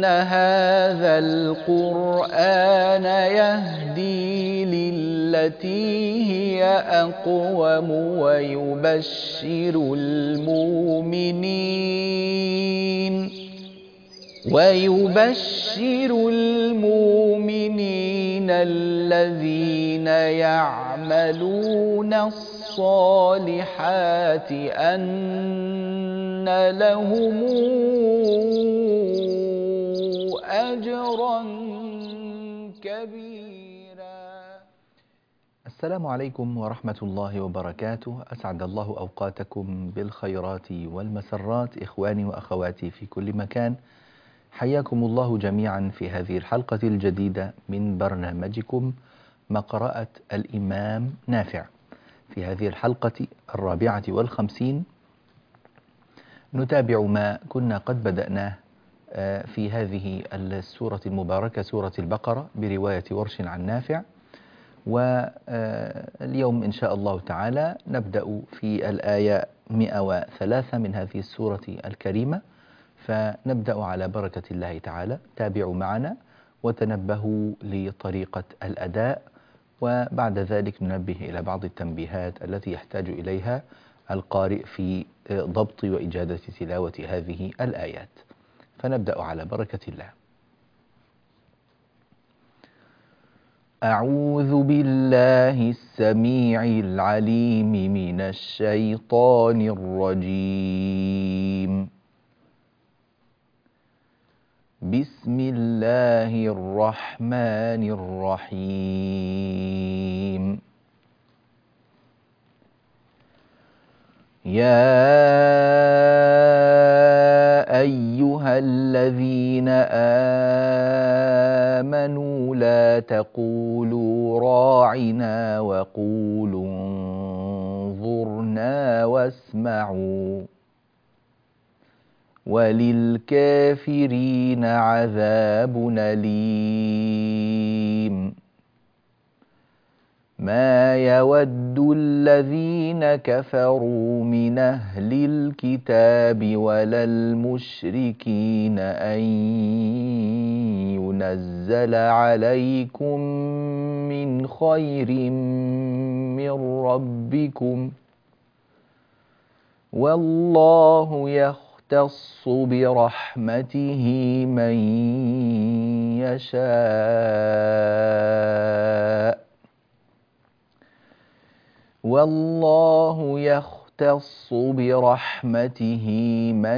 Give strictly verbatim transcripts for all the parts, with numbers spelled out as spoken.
هذا القرآن يهدي للتي هي أقوم ويبشر المؤمنين ويبشر المؤمنين الذين يعملون الصالحات أن لهم أجرا كبيرا. السلام عليكم ورحمة الله وبركاته. أسعد الله أوقاتكم بالخيرات والمسرات إخواني وأخواتي في كل مكان. حياكم الله جميعا في هذه الحلقة الجديدة من برنامجكم مقرأة الإمام نافع. في هذه الحلقة الرابعة والخمسين نتابع ما كنا قد بدأناه في هذه السورة المباركة سورة البقرة برواية ورش عن نافع، واليوم إن شاء الله تعالى نبدأ في الآية مئة وثلاثة من هذه السورة الكريمة، فنبدأ على بركة الله تعالى. تابعوا معنا وتنبهوا لطريقة الأداء، وبعد ذلك ننبه إلى بعض التنبيهات التي يحتاج إليها القارئ في ضبط وإجادة تلاوة هذه الآيات. فنبدأ على بركة الله. أعوذ بالله السميع العليم من الشيطان الرجيم. بسم الله الرحمن الرحيم. يا أيها الذين آمنوا لا تقولوا راعنا وقولوا انظرنا واسمعوا وللكافرين عذاب أليم. ما يود الذين كفروا من أهل الكتاب ولا المشركين أن ينزل عليكم من خير من ربكم والله يختص برحمته من يشاء والله يختص برحمته من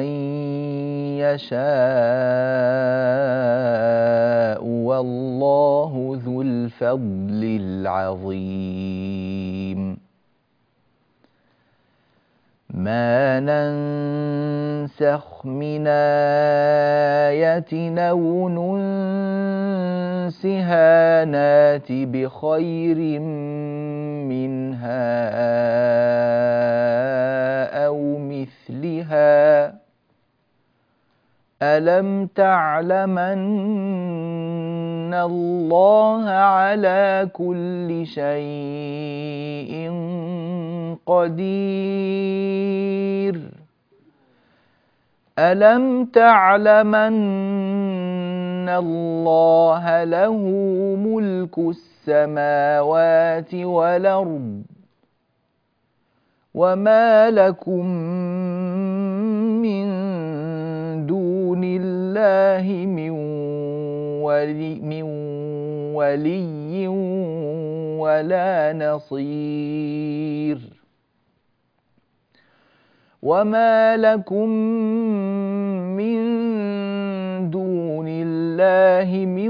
يشاء والله ذو الفضل العظيم. ما ننسخ من آية أو ننسها نات بخير منها أو مثلها ألم تعلم أن الله على كل شيء قدير ألم تعلم أن الله له ملك السماوات والأرض وما لكم من دون الله من ولي, من ولي ولا نصير وما لكم من دون الله من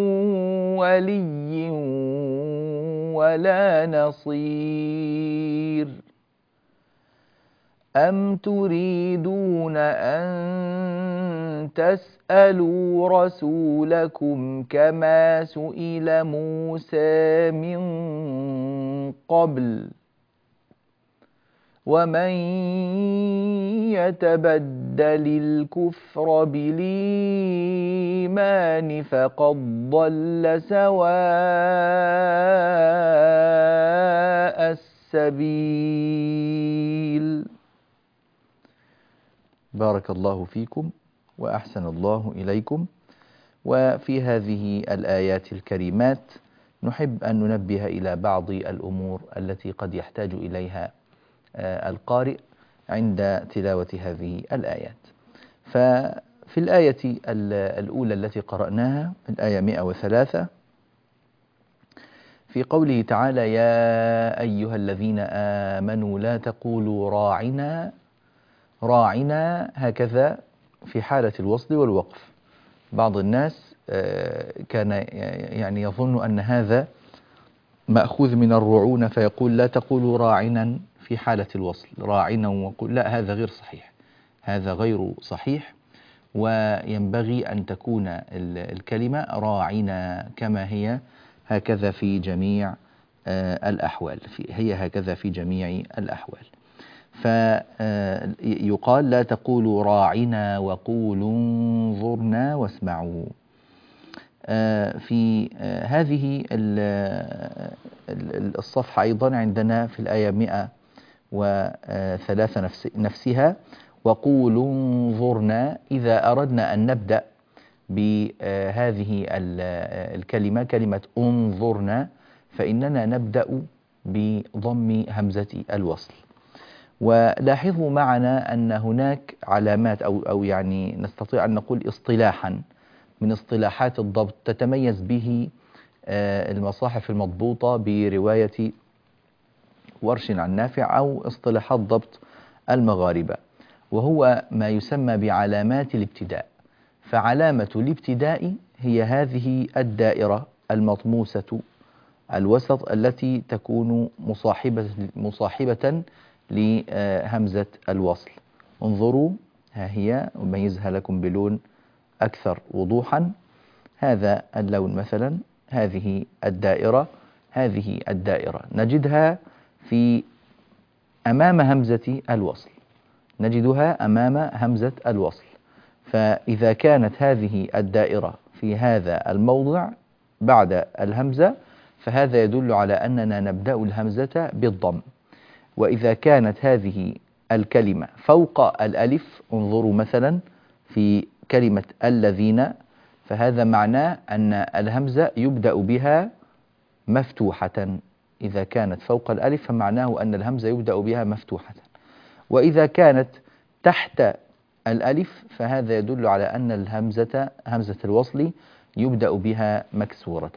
ولي ولا نصير أم تريدون أن تسألوا رسولكم كما سئل موسى من قبل ومن يتبدل الكفر بالإيمان فقد ضل سواء السبيل. بارك الله فيكم وأحسن الله إليكم. وفي هذه الآيات الكريمات نحب أن ننبه إلى بعض الأمور التي قد يحتاج إليها القارئ عند تلاوة هذه الآيات. ففي الآية الأولى التي قرأناها الآية مئة وثلاثة في قوله تعالى: يا أيها الذين آمنوا لا تقولوا راعنا، راعنا هكذا في حالة الوصل والوقف. بعض الناس كان يعني يظن أن هذا مأخوذ من الرعونة، فيقول لا تقولوا راعنا في حالة الوصل، راعنا وقل، لا، هذا غير صحيح، هذا غير صحيح. وينبغي أن تكون الكلمة راعنا كما هي هكذا في جميع الأحوال، هي هكذا في جميع الأحوال. فيقال لا تقولوا راعنا وقولوا انظرنا واسمعوا. في هذه الصفحة أيضا عندنا في الآية مئة وثلاثة نفسها: وقولوا انظرنا. إذا أردنا أن نبدأ بهذه الكلمة كلمة انظرنا فإننا نبدأ بضم همزة الوصل. ولاحظوا معنا أن هناك علامات أو أو يعني نستطيع أن نقول اصطلاحا من اصطلاحات الضبط تتميز به المصاحف المضبوطة برواية ورش عن نافع أو اصطلاحات ضبط المغاربة، وهو ما يسمى بعلامات الابتداء. فعلامة الابتداء هي هذه الدائرة المطموسة الوسط التي تكون مصاحبة مصاحبة لهمزة الوصل. انظروا، ها هي، أميزها لكم بلون أكثر وضوحا. هذا اللون مثلا، هذه الدائرة، هذه الدائرة نجدها في أمام همزة الوصل، نجدها أمام همزة الوصل. فإذا كانت هذه الدائرة في هذا الموضع بعد الهمزة فهذا يدل على أننا نبدأ الهمزة بالضم. وإذا كانت هذه الكلمة فوق الألف، انظروا مثلا في كلمة الذين، فهذا معناه أن الهمزة يبدأ بها مفتوحة. إذا كانت فوق الألف فمعناه أن الهمزة يبدأ بها مفتوحة. وإذا كانت تحت الألف فهذا يدل على أن الهمزة همزة الوصل يبدأ بها مكسورة.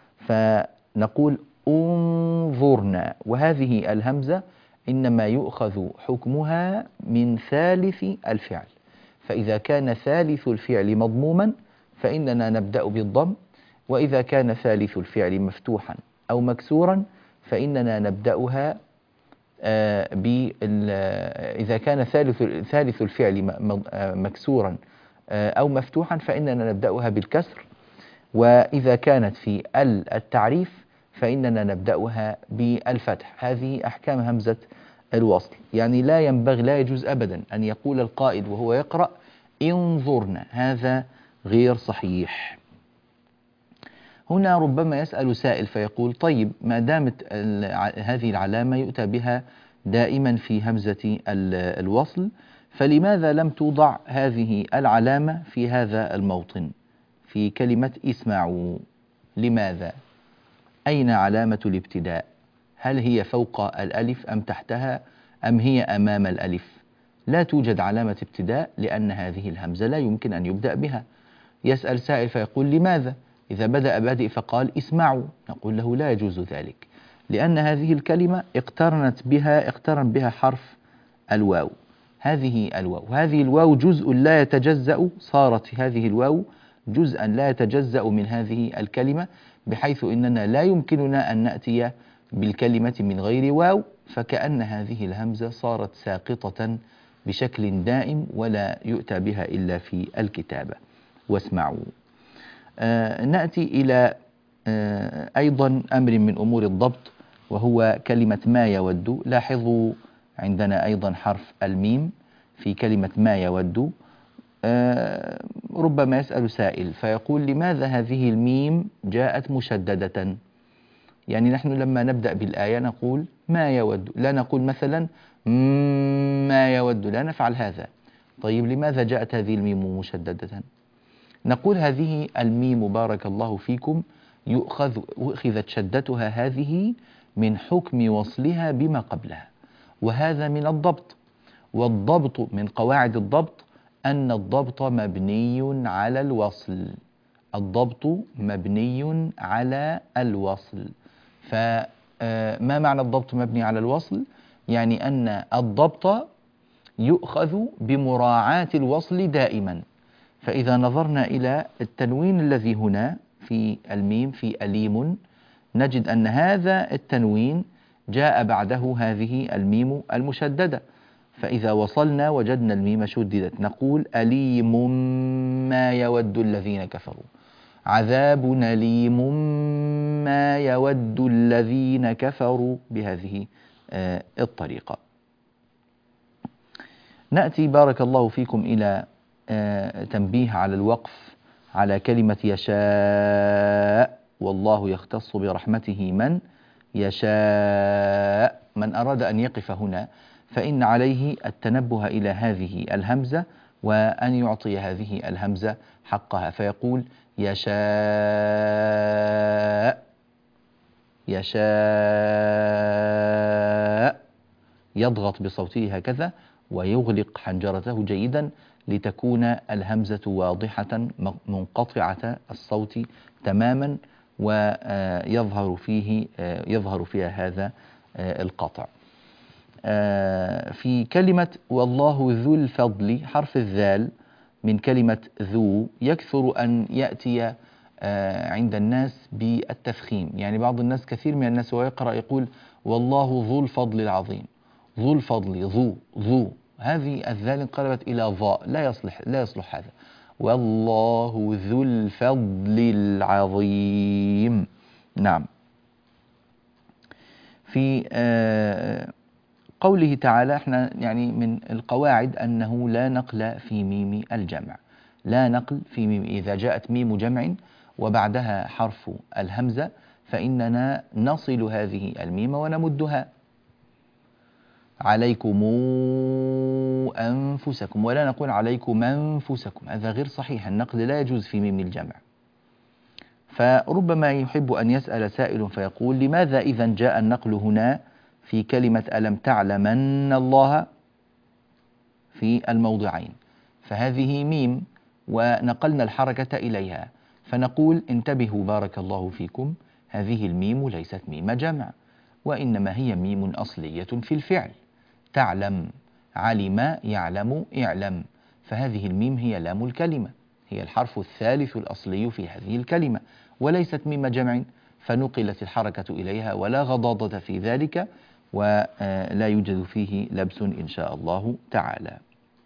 فنقول انظرنا، وهذه الهمزة إنما يؤخذ حكمها من ثالث الفعل. فإذا كان ثالث الفعل مضموما فإننا نبدأ بالضم، وإذا كان ثالث الفعل مفتوحا أو مكسورا فإننا نبدأها إذا كان ثالث ثالث الفعل مكسورا أو مفتوحا فإننا نبدأها بالكسر. وإذا كانت في التعريف فإننا نبدأها بالفتح. هذه أحكام همزة الوصل. يعني لا ينبغي، لا يجوز أبدا أن يقول القائل وهو يقرأ انظرنا، هذا غير صحيح. هنا ربما يسأل سائل فيقول: طيب، ما دامت هذه العلامة يؤتى بها دائما في همزة الوصل، فلماذا لم توضع هذه العلامة في هذا الموطن في كلمة اسمعوا؟ لماذا؟ أين علامة الابتداء؟ هل هي فوق الألف أم تحتها أم هي أمام الألف؟ لا توجد علامة ابتداء لأن هذه الهمزة لا يمكن أن يبدأ بها. يسأل سائل فيقول: لماذا؟ إذا بدأ بادئ فقال اسمعوا، نقول له لا يجوز ذلك، لأن هذه الكلمة اقترنت بها اقترن بها حرف الواو. هذه الواو هذه الواو جزء لا يتجزأ، صارت هذه الواو جزءا لا يتجزأ من هذه الكلمة، بحيث إننا لا يمكننا أن نأتي بالكلمة من غير واو، فكأن هذه الهمزة صارت ساقطة بشكل دائم ولا يؤتى بها إلا في الكتابة. واسمعوا. آه نأتي إلى آه أيضا أمر من أمور الضبط، وهو كلمة ما يود. لاحظوا عندنا أيضا حرف الميم في كلمة ما يود. آه ربما يسأل سائل فيقول: لماذا هذه الميم جاءت مشددة؟ يعني نحن لما نبدأ بالآية نقول ما يود، لا نقول مثلا ما يود، لا نفعل هذا. طيب، لماذا جاءت هذه الميم مشددة؟ نقول هذه الميم بارك الله فيكم يؤخذ أخذت شدتها هذه من حكم وصلها بما قبلها، وهذا من الضبط. والضبط من قواعد الضبط أن الضبط مبني على الوصل. الضبط مبني على الوصل. فما معنى الضبط مبني على الوصل؟ يعني أن الضبط يؤخذ بمراعاة الوصل دائما. فإذا نظرنا إلى التنوين الذي هنا في الميم في أليم، نجد أن هذا التنوين جاء بعده هذه الميم المشددة، فإذا وصلنا وجدنا الميم شددت نقول أليم ما يود الذين كفروا، عذاب أليم ما يود الذين كفروا، بهذه آه الطريقة. نأتي بارك الله فيكم إلى آه تنبيه على الوقف على كلمة يشاء، والله يختص برحمته من يشاء. من أراد أن يقف هنا فإن عليه التنبه إلى هذه الهمزة وأن يعطي هذه الهمزة حقها، فيقول يشاء يشاء، يضغط بصوته هكذا ويغلق حنجرته جيدا لتكون الهمزة واضحة منقطعة الصوت تماما، ويظهر فيه يظهر فيها هذا القطع. في كلمة والله ذو الفضل، حرف الذال من كلمة ذو يكثر أن يأتي عند الناس بالتفخيم. يعني بعض الناس كثير من الناس ويقرأ يقول والله ذو الفضل العظيم، ذو الفضل ذو ذو، هذه الذال انقلبت إلى ضاء، لا يصلح لا يصلح هذا. والله ذو الفضل العظيم. نعم. في آه قوله تعالى، احنا يعني من القواعد أنه لا نقل في ميم الجمع، لا نقل في ميم. إذا جاءت ميم جمع وبعدها حرف الهمزة فإننا نصل هذه الميم ونمدها. عليكم أنفسكم، ولا نقول عليكم أنفسكم، هذا غير صحيح. النقل لا يجوز في ميم الجمع. فربما يحب أن يسأل سائل فيقول لماذا إذا جاء النقل هنا في كلمة ألم تعلمن الله في الموضعين؟ فهذه ميم ونقلنا الحركة إليها، فنقول انتبهوا بارك الله فيكم، هذه الميم ليست ميم جمع، وإنما هي ميم أصلية في الفعل. تعلم، علم، يعلم، اعلم، فهذه الميم هي لام الكلمة، هي الحرف الثالث الأصلي في هذه الكلمة، وليست ميم جمع، فنقلت الحركة إليها ولا غضاضة في ذلك، ولا يوجد فيه لبس إن شاء الله تعالى.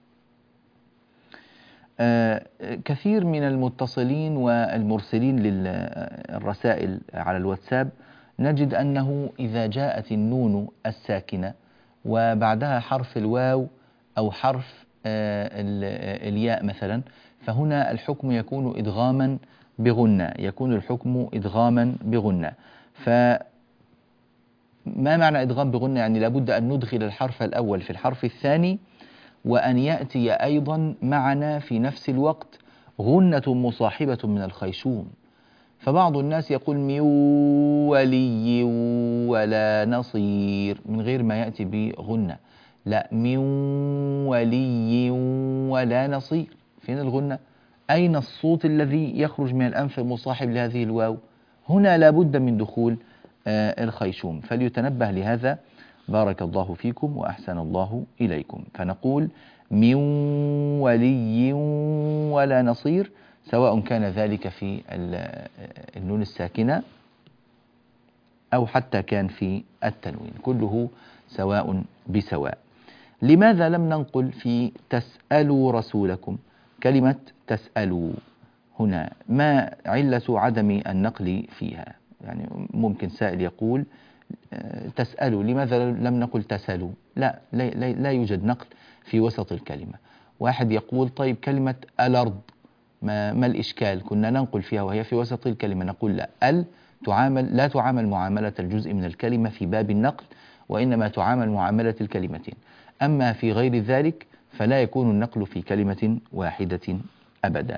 كثير من المتصلين والمرسلين للرسائل على الواتساب نجد أنه إذا جاءت النون الساكنة وبعدها حرف الواو أو حرف الياء مثلا، فهنا الحكم يكون إدغاما بغنة، يكون الحكم إدغاما بغنة. فما معنى إدغام بغنة؟ يعني لابد أن ندخل الحرف الأول في الحرف الثاني، وأن يأتي أيضا معنا في نفس الوقت غنة مصاحبة من الخيشوم. فبعض الناس يقول من ولي ولا نصير من غير ما يأتي بغنة، لا، من ولي ولا نصير، فين الغنة؟ أين الصوت الذي يخرج من الأنف المصاحب لهذه الواو؟ هنا لابد من دخول آه الخيشوم، فليتنبه لهذا بارك الله فيكم وأحسن الله إليكم. فنقول من ولي ولا نصير، سواء كان ذلك في النون الساكنة أو حتى كان في التنوين، كله سواء بسواء. لماذا لم ننقل في تسألوا رسولكم كلمة تسألوا هنا؟ ما علة عدم النقل فيها؟ يعني ممكن سائل يقول تسألوا، لماذا لم نقل تسألوا؟ لا, لا, لا يوجد نقل في وسط الكلمة. واحد يقول طيب كلمة الأرض ما, ما الإشكال؟ كنا ننقل فيها وهي في وسط الكلمة. نقول لا، ال تعامل لا تعامل معاملة الجزء من الكلمة في باب النقل، وإنما تعامل معاملة الكلمتين. أما في غير ذلك فلا يكون النقل في كلمة واحدة أبدا.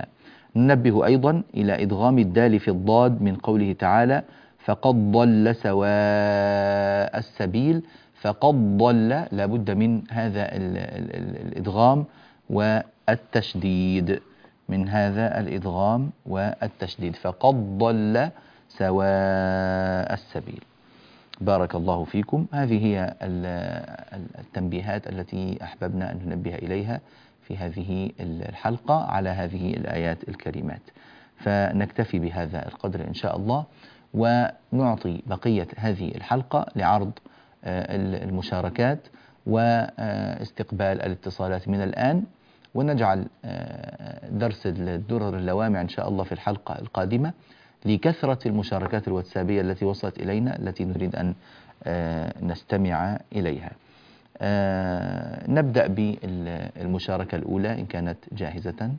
ننبه أيضا إلى إدغام الدال في الضاد من قوله تعالى فقد ضل سواء السبيل. فقد ضل لابد من هذا ال ال ال الإدغام والتشديد، من هذا الإدغام والتشديد. فقد ضل سواء السبيل. بارك الله فيكم. هذه هي التنبيهات التي أحببنا أن ننبه إليها في هذه الحلقة على هذه الآيات الكريمات. فنكتفي بهذا القدر إن شاء الله، ونعطي بقية هذه الحلقة لعرض المشاركات واستقبال الاتصالات من الآن، ونجعل درس الدرر اللوامع إن شاء الله في الحلقة القادمة لكثرة المشاركات الواتسابية التي وصلت إلينا التي نريد أن نستمع إليها. نبدأ بالمشاركة الأولى إن كانت جاهزة.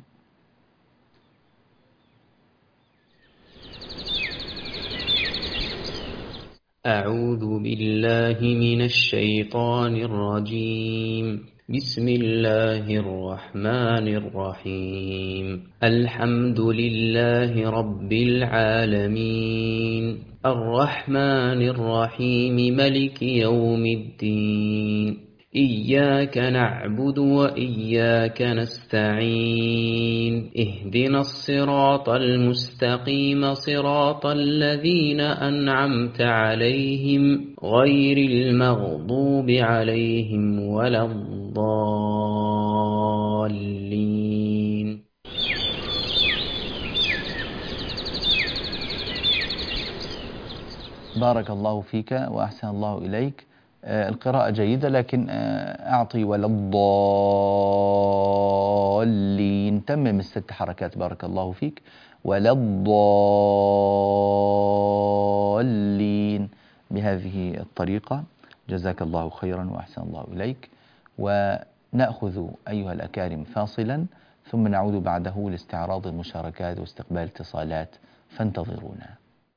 أعوذ بالله من الشيطان الرجيم. بسم الله الرحمن الرحيم. الحمد لله رب العالمين الرحمن الرحيم ملك يوم الدين. إياك نعبد وإياك نستعين. اهدنا الصراط المستقيم صراط الذين أنعمت عليهم غير المغضوب عليهم ولا الضالين. بارك الله فيك وأحسن الله إليك. القراءة جيدة، لكن أعطي ولا الضالين، تمم الست حركات. بارك الله فيك. ولا الضالين بهذه الطريقة. جزاك الله خيرا وأحسن الله إليك. ونأخذ أيها الأكارم فاصلا، ثم نعود بعده لاستعراض المشاركات واستقبال اتصالات، فانتظرونا.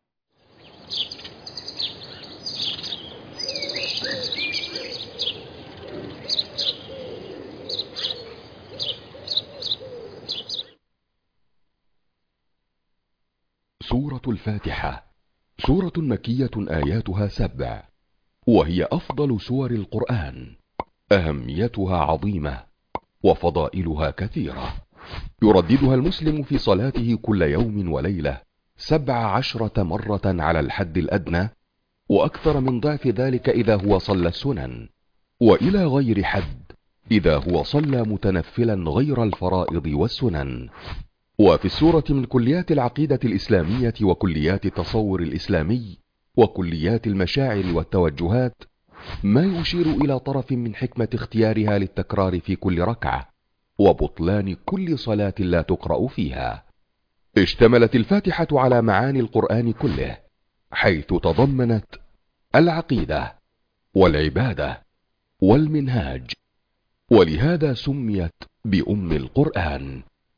سورة الفاتحة سورة مكية آياتها سبع، وهي أفضل سور القرآن. أهميتها عظيمة وفضائلها كثيرة. يرددها المسلم في صلاته كل يوم وليلة سبع عشرة مرة على الحد الأدنى، وأكثر من ضعف ذلك إذا هو صلى السنن، وإلى غير حد إذا هو صلى متنفلا غير الفرائض والسنن. وفي السورة من كليات العقيدة الإسلامية وكليات التصور الإسلامي وكليات المشاعر والتوجهات ما يشير إلى طرف من حكمة اختيارها للتكرار في كل ركعة، وبطلان كل صلاة لا تقرأ فيها. اشتملت الفاتحة على معاني القرآن كله، حيث تضمنت العقيدة والعبادة والمنهاج، ولهذا سميت بأم القرآن.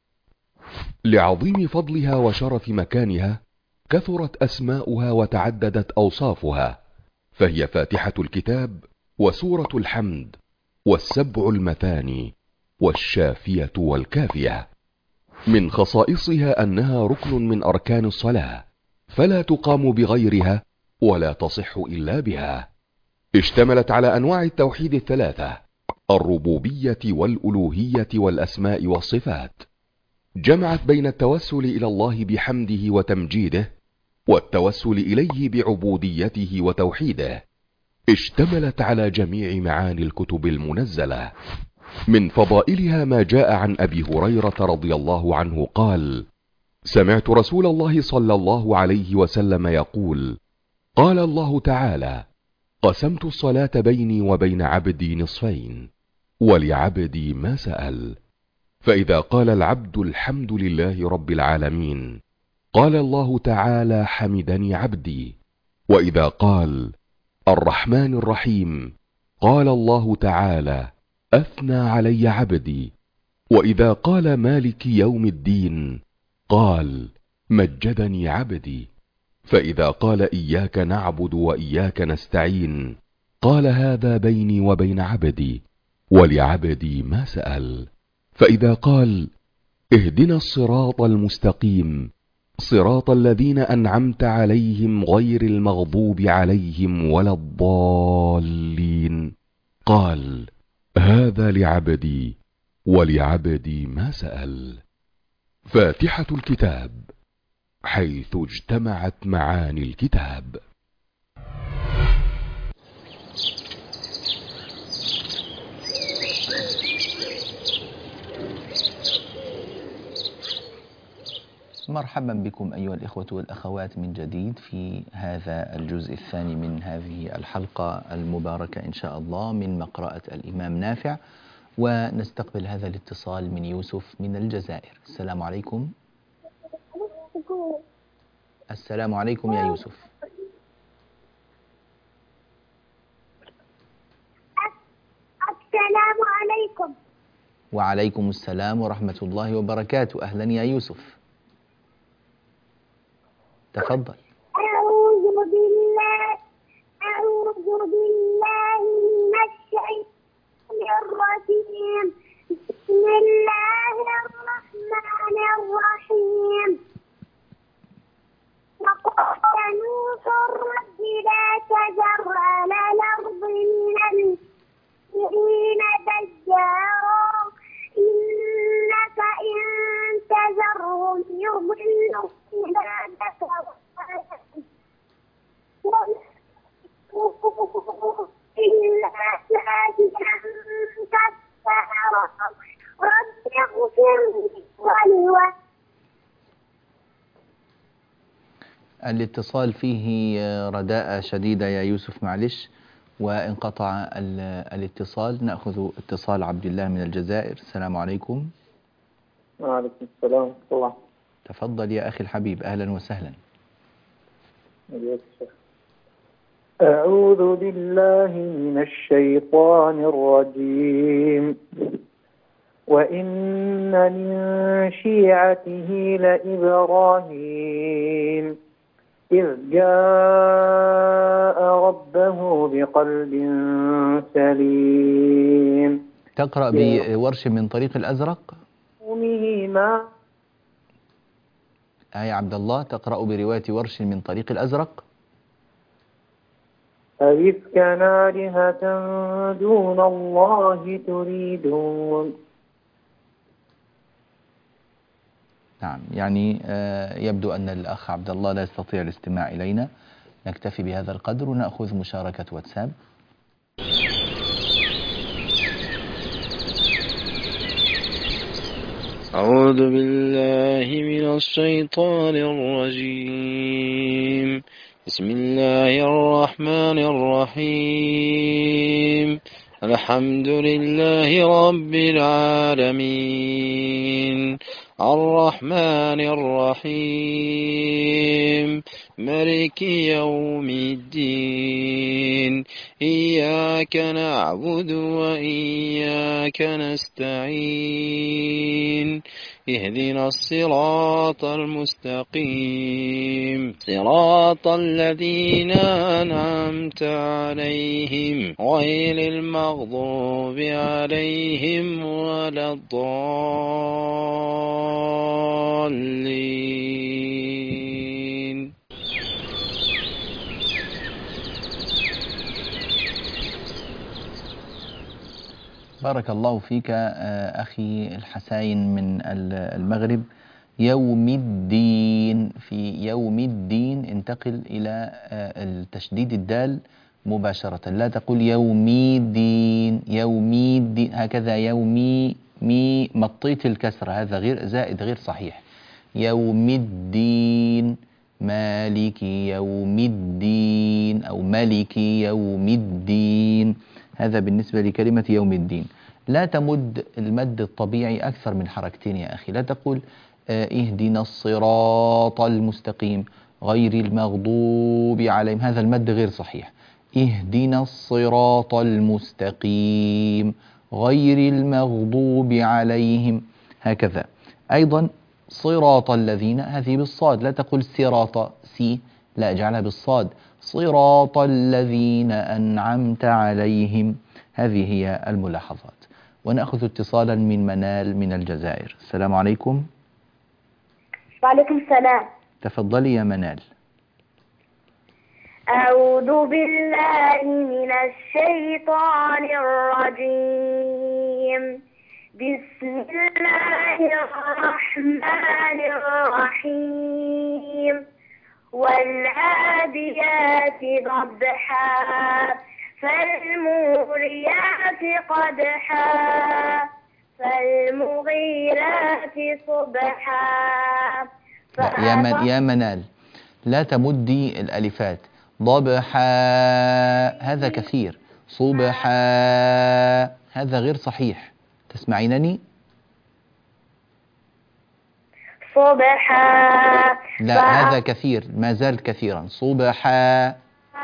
لعظيم فضلها وشرف مكانها كثرت أسماؤها وتعددت أوصافها، فهي فاتحة الكتاب وسورة الحمد والسبع المثاني والشافية والكافية. من خصائصها أنها ركن من أركان الصلاة، فلا تقام بغيرها ولا تصح إلا بها. اشتملت على أنواع التوحيد الثلاثة: الربوبية والألوهية والأسماء والصفات. جمعت بين التوسل إلى الله بحمده وتمجيده والتوسل إليه بعبوديته وتوحيده. اشتملت على جميع معاني الكتب المنزلة. من فضائلها ما جاء عن أبي هريرة رضي الله عنه قال: سمعت رسول الله صلى الله عليه وسلم يقول: قال الله تعالى: قسمت الصلاة بيني وبين عبدي نصفين، ولعبدي ما سأل. فإذا قال العبد الحمد لله رب العالمين، قال الله تعالى: حمدني عبدي. وإذا قال الرحمن الرحيم، قال الله تعالى: أثنى علي عبدي. وإذا قال مالك يوم الدين، قال: مجدني عبدي. فإذا قال إياك نعبد وإياك نستعين، قال: هذا بيني وبين عبدي، ولعبدي ما سأل. فإذا قال اهدنا الصراط المستقيم صراط الذين أنعمت عليهم غير المغضوب عليهم ولا الضالين. قال: هذا لعبدي ولعبدي ما سأل. فاتحة الكتاب حيث اجتمعت معاني الكتاب. مرحبا بكم أيها الإخوة والأخوات من جديد في هذا الجزء الثاني من هذه الحلقة المباركة إن شاء الله من مقرأة الإمام نافع، ونستقبل هذا الاتصال من يوسف من الجزائر. السلام عليكم. السلام عليكم يا يوسف. السلام عليكم. وعليكم السلام ورحمة الله وبركاته. أهلا يا يوسف، تفضل. أعوذ بالله أعوذ بالله من الشيطان الرجيم. بسم الله الرحمن الرحيم. وقال نوح رب لا تذر على الأرض من المؤمنين ديارا إنك إن تذرهم يضلوا عبادك إلا ساجدا كفارا رب اغفر لي ولوالدي. الاتصال فيه رداءة شديدة يا يوسف، معلش، وانقطع الاتصال. نأخذ اتصال عبد الله من الجزائر. السلام عليكم. وعليكم السلام ورحمة الله. تفضل يا أخي الحبيب، أهلا وسهلا. أعوذ بالله من الشيطان الرجيم. وإن من شيعته لإبراهيم إذ جاء ربه بقلب سليم. تقرأ بورش من طريق الأزرق؟ قومه ما آية عبد الله، تقرأ برواية ورش من طريق الأزرق؟ أئفكا آلهة دون الله تريدون. نعم، يعني يبدو أن الأخ عبد الله لا يستطيع الاستماع إلينا. نكتفي بهذا القدر ونأخذ مشاركة واتساب. أعوذ بالله من الشيطان الرجيم. بسم الله الرحمن الرحيم. الحمد لله رب العالمين الرحمن الرحيم مالك يوم الدين إياك نعبد وإياك نستعين اهدنا الصراط المستقيم صراط الذين أنعمت عليهم غير المغضوب عليهم ولا الضالين. بارك الله فيك أخي الحسين من المغرب. يوم الدين، في يوم الدين انتقل إلى التشديد الدال مباشرة، لا تقول يومي الدين يومي الدين هكذا. يومي مي مطيت الكسرة، هذا غير زائد غير صحيح. يوم الدين مالك يوم الدين أو ملك يوم الدين، هذا بالنسبة لكلمة يوم الدين. لا تمد المد الطبيعي أكثر من حركتين يا أخي. لا تقول اهدنا الصراط المستقيم غير المغضوب عليهم، هذا المد غير صحيح. اهدنا الصراط المستقيم غير المغضوب عليهم، هكذا. أيضا صراط الذين، هذه بالصاد، لا تقول صراط سي، لا، اجعلها بالصاد. صراط الذين أنعمت عليهم، هذه هي الملاحظات. ونأخذ اتصالا من منال من الجزائر. السلام عليكم. وعليكم السلام. تفضلي يا منال. أعوذ بالله من الشيطان الرجيم. بسم الله الرحمن الرحيم. والعاديات ضبحا فالموريات قدحا فالمغيرات صبحا. يا من يا منال لا تمدي الألفات. ضبحا هذا كثير، صبحا هذا غير صحيح. تسمعينني؟ صبحا لا هذا كثير، ما زال كثيرا. صبحا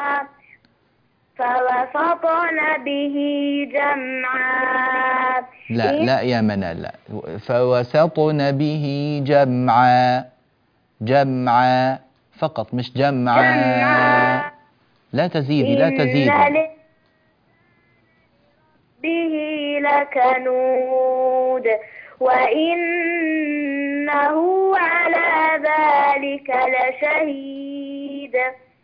فوسطن به جمعا. لا لا يا منال لا. فوسطن به جمعا. جمعا فقط مش جمعا. جمعا. لا تزيدي لا تزيدي. إن به لكنود وإنه على ذلك لشهيد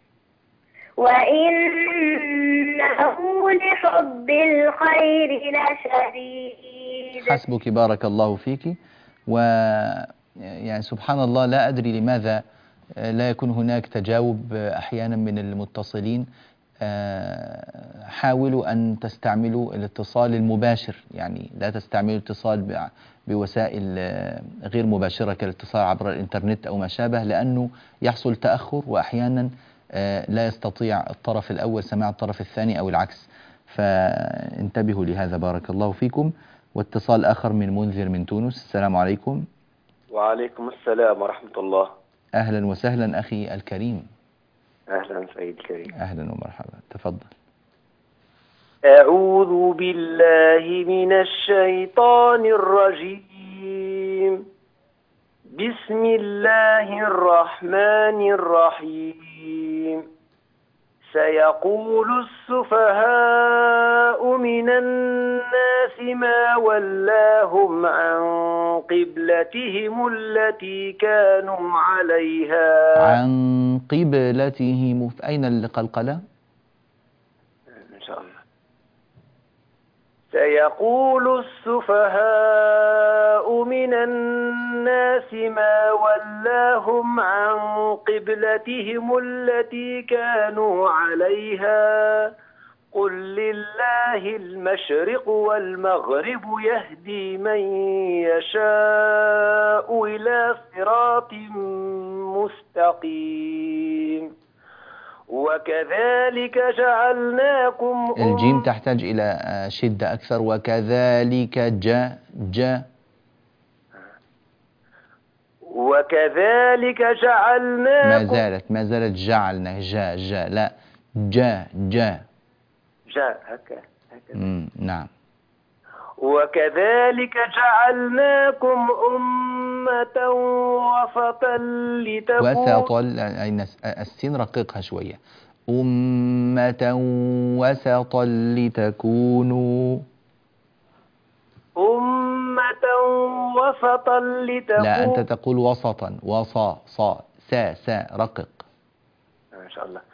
وإنه لحب الخير لشديد. حسبك بارك الله فيك. و يعني سبحان الله لا أدري لماذا لا يكون هناك تجاوب أحيانا من المتصلين. حاولوا أن تستعملوا الاتصال المباشر، يعني لا تستعملوا الاتصال بوسائل غير مباشرة كالاتصال عبر الإنترنت أو ما شابه، لأنه يحصل تأخر وأحيانا لا يستطيع الطرف الأول سماع الطرف الثاني أو العكس، فانتبهوا لهذا بارك الله فيكم. واتصال آخر من منذر من تونس. السلام عليكم. وعليكم السلام ورحمة الله. أهلا وسهلا أخي الكريم. أهلا سيد الكريم. أهلا ومرحبا، تفضل. أعوذ بالله من الشيطان الرجيم. بسم الله الرحمن الرحيم. سيقول السفهاء من الناس ما ولاهم عن قبلتهم التي كانوا عليها. عن قبلتهم أين القلقلة؟ إن شاء الله. سيقول السفهاء من الناس ما ولاهم عن قبلتهم التي كانوا عليها قل لله المشرق والمغرب يهدي من يشاء إلى صراط مستقيم. وكذلك جعلناكم الجيم تحتاج إلى شدة أكثر. وكذلك جاء جاء وكذلك جعلناكم ما زالت ما زالت جعلنا جاء جاء لا جاء جاء جاء هكذا هكذا. نعم. وكذلك جعلناكم أمة وسطا لتكونوا وسطا السين رققها شوية. أمة وسطا لتكونوا أمة وسطا لتكونوا. لا أنت تقول وسطا وصا صا سا سا رقق إن شاء الله.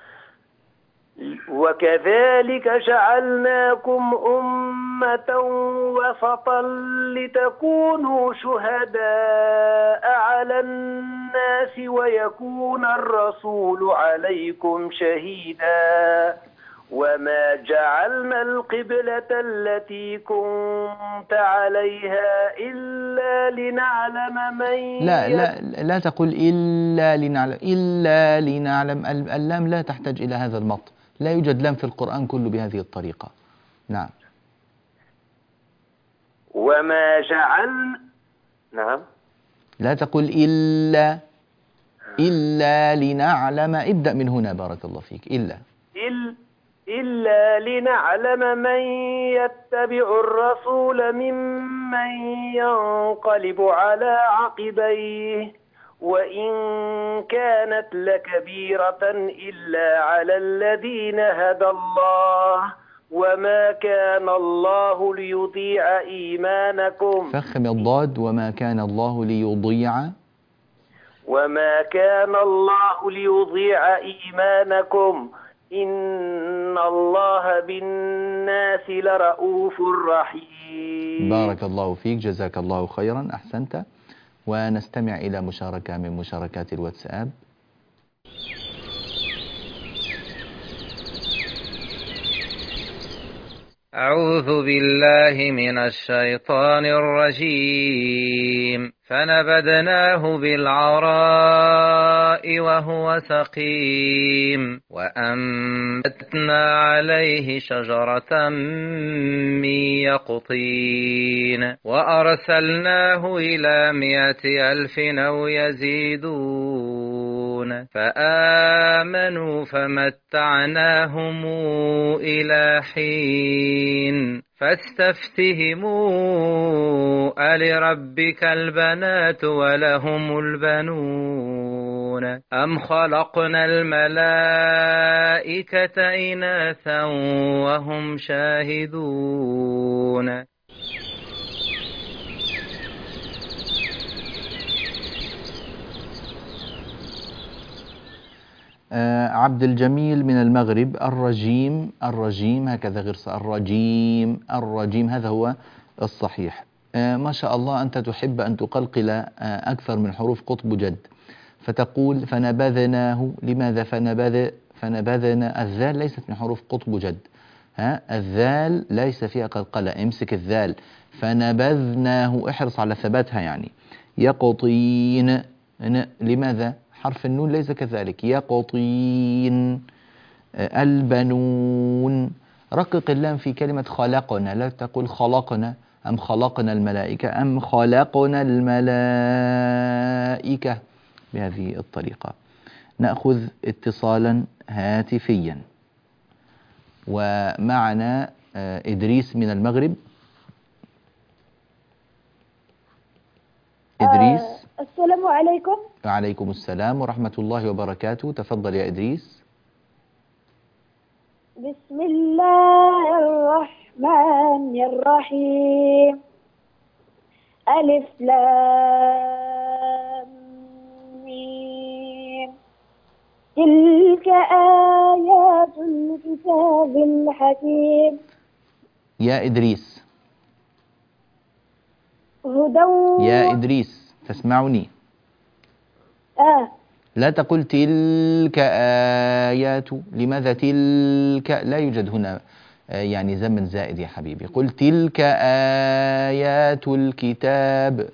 وكذلك جعلناكم أمة وسطا لتكونوا شهداء على الناس ويكون الرسول عليكم شهيدا وما جعلنا القبلة التي كنت عليها إلا لنعلم من لا لا لا تقل إلا لنعلم. إلا لنعلم اللام لا تحتاج إلى هذا المط. لا يوجد لام في القرآن كله بهذه الطريقة. نعم. وما جعلنا نعم لا تقل إلا إلا لنعلم. ابدأ من هنا بارك الله فيك. إلا إلا إلا لنعلم من يتبع الرسول ممن ينقلب على عقبيه وإن كانت لكبيرة إلا على الذين هدى الله وما كان الله ليضيع إيمانكم فخم الضاد. وما كان الله ليضيع. وما كان الله ليضيع إيمانكم إن الله بالناس لرؤوف رحيم. بارك الله فيك، جزاك الله خيرا، أحسنت. ونستمع إلى مشاركة من مشاركات الواتساب. أعوذ بالله من الشيطان الرجيم. فنبذناه بالعراء وهو سقيم وأنبتنا عليه شجرة من يقطين وأرسلناه إلى مائة ألف أو يزيدون فآمنوا فمتعناهم إلى حين فاستفتهموا ألربك البنات ولهم البنون أم خلقنا الملائكة إناثا وهم شاهدون. آه عبد الجميل من المغرب. الرجيم الرجيم هكذا غرس الرجيم الرجيم هذا هو الصحيح. آه ما شاء الله أنت تحب أن تقلقل آه أكثر من حروف قطب جد، فتقول فنبذناه. لماذا فنبذ فنبذنا؟ الذال ليست من حروف قطب جد، ها الذال ليس فيها قلقلة، امسك الذال. فنبذناه، احرص على ثباتها يعني. يقطين، لماذا؟ حرف النون ليس كذلك. يقطين. البنون. رقق اللام في كلمة خلقنا، لا تقول خلقنا. أم خلقنا الملائكة أم خلقنا الملائكة، بهذه الطريقة. نأخذ اتصالا هاتفيا، ومعنا إدريس من المغرب. إدريس. آه السلام عليكم. وعليكم السلام ورحمة الله وبركاته. تفضل يا إدريس. بسم الله الرحمن الرحيم. ألف لام ميم. تلك آيات الكتاب الحكيم. يا إدريس. هدى. يا إدريس تسمعني؟ آه. لا تقل تلك آيات. لماذا تلك؟ لا يوجد هنا يعني زمن زائد يا حبيبي. قل تلك آيات الكتاب.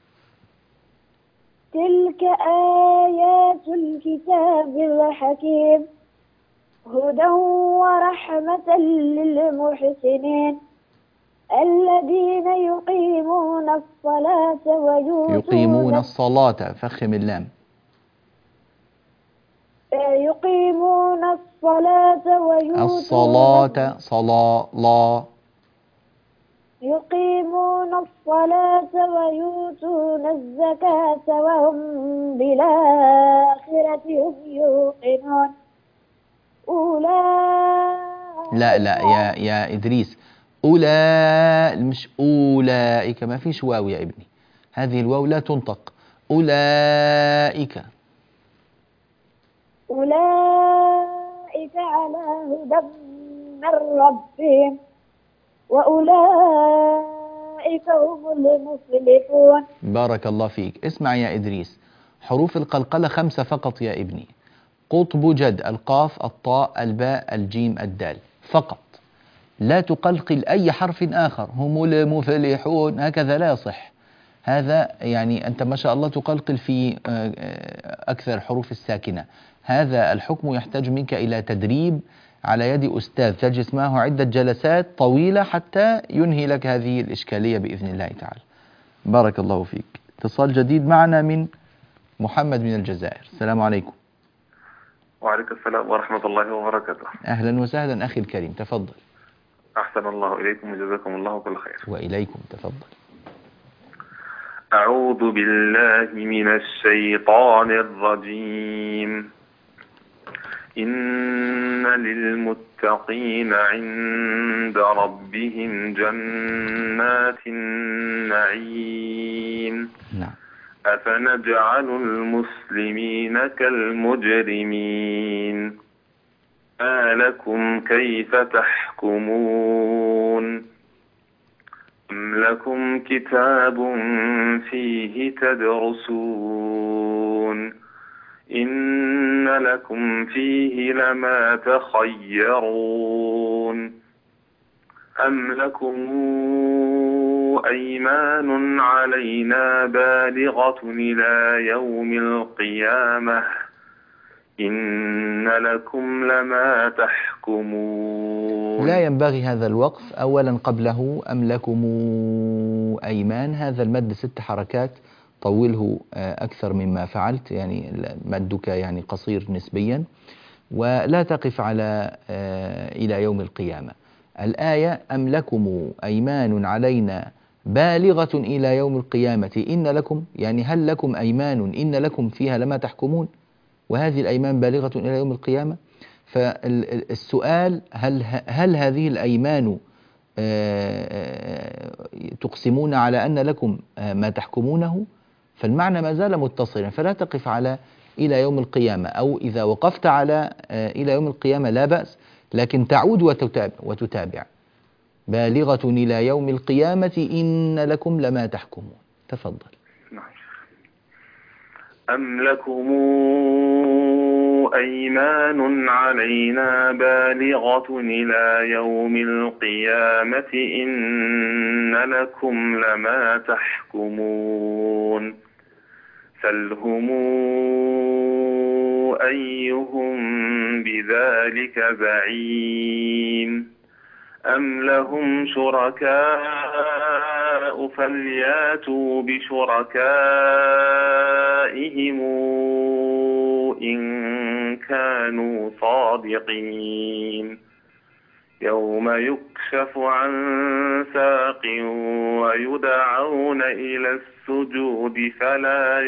تلك آيات الكتاب الحكيم هدى ورحمة للمحسنين الذين يقيمون الصلاة ويؤتون يقيمون الصلاة. فخم اللام. يقيمون الصلاة ويؤتون الصلاة صلاة لا يقيمون الصلاة ويؤتون الزكاة وهم بالآخرة هم يوقنون أولئك. لا لا يا يا إدريس، أولئك مش أولئك، ما فيش واو يا ابني، هذه الواو لا تنطق. أولئك. أولئك على هدى من ربهم وأولئك هم المفلحون. بارك الله فيك. اسمع يا إدريس، حروف القلقلة خمسة فقط يا ابني. قطب جد، القاف الطاء الباء الجيم الدال فقط. لا تقلقل أي حرف آخر. هم المفلحون هكذا لا يصح. هذا يعني أنت ما شاء الله تقلقل في أكثر الحروف الساكنة. هذا الحكم يحتاج منك إلى تدريب على يد أستاذ تجلس معه عدة جلسات طويلة حتى ينهي لك هذه الإشكالية بإذن الله تعالى. بارك الله فيك. اتصال جديد معنا من محمد من الجزائر. السلام عليكم. وعليكم السلام ورحمة الله وبركاته. أهلا وسهلا أخي الكريم، تفضل. أحسن الله إليكم وجزاكم الله كل خير. وإليكم، تفضل. أعوذ بالله من الشيطان الرجيم. إن للمتقين عند ربهم جنات النعيم نعم. أفنجعل المسلمين كالمجرمين ما لكم كيف تحكمون أم لكم كتاب فيه تدرسون إن لكم فيه لما تخيرون أم لكم أيمان علينا بالغة إلى يوم القيامة إن لكم لما تحكمون. لا ينبغي هذا الوقف. أولا قبله أم لكم أيمان، هذا المد ست حركات، طوله أكثر مما فعلت، يعني مدك يعني قصير نسبيا، ولا تقف على إلى يوم القيامة. الآية أم لكم أيمان علينا بالغة إلى يوم القيامة إن لكم، يعني هل لكم أيمان إن لكم فيها لما تحكمون، وهذه الأيمان بالغة إلى يوم القيامة. فالسؤال هل, هل هذه الأيمان تقسمون على أن لكم ما تحكمونه؟ فالمعنى ما زال متصلا، فلا تقف على إلى يوم القيامة، أو إذا وقفت على إلى يوم القيامة لا بأس، لكن تعود وتتابع, وتتابع بالغة إلى يوم القيامة إن لكم لما تحكمون. تفضل. أم لكم أيمان علينا بالغة إلى يوم القيامة إن لكم لما تحكمون سلهم أيهم بذلك زعيم أم لهم شركاء فلياتوا بشركائهم إن كانوا صادقين يوم يكشف عن ساق ويدعون إلى السجود فلا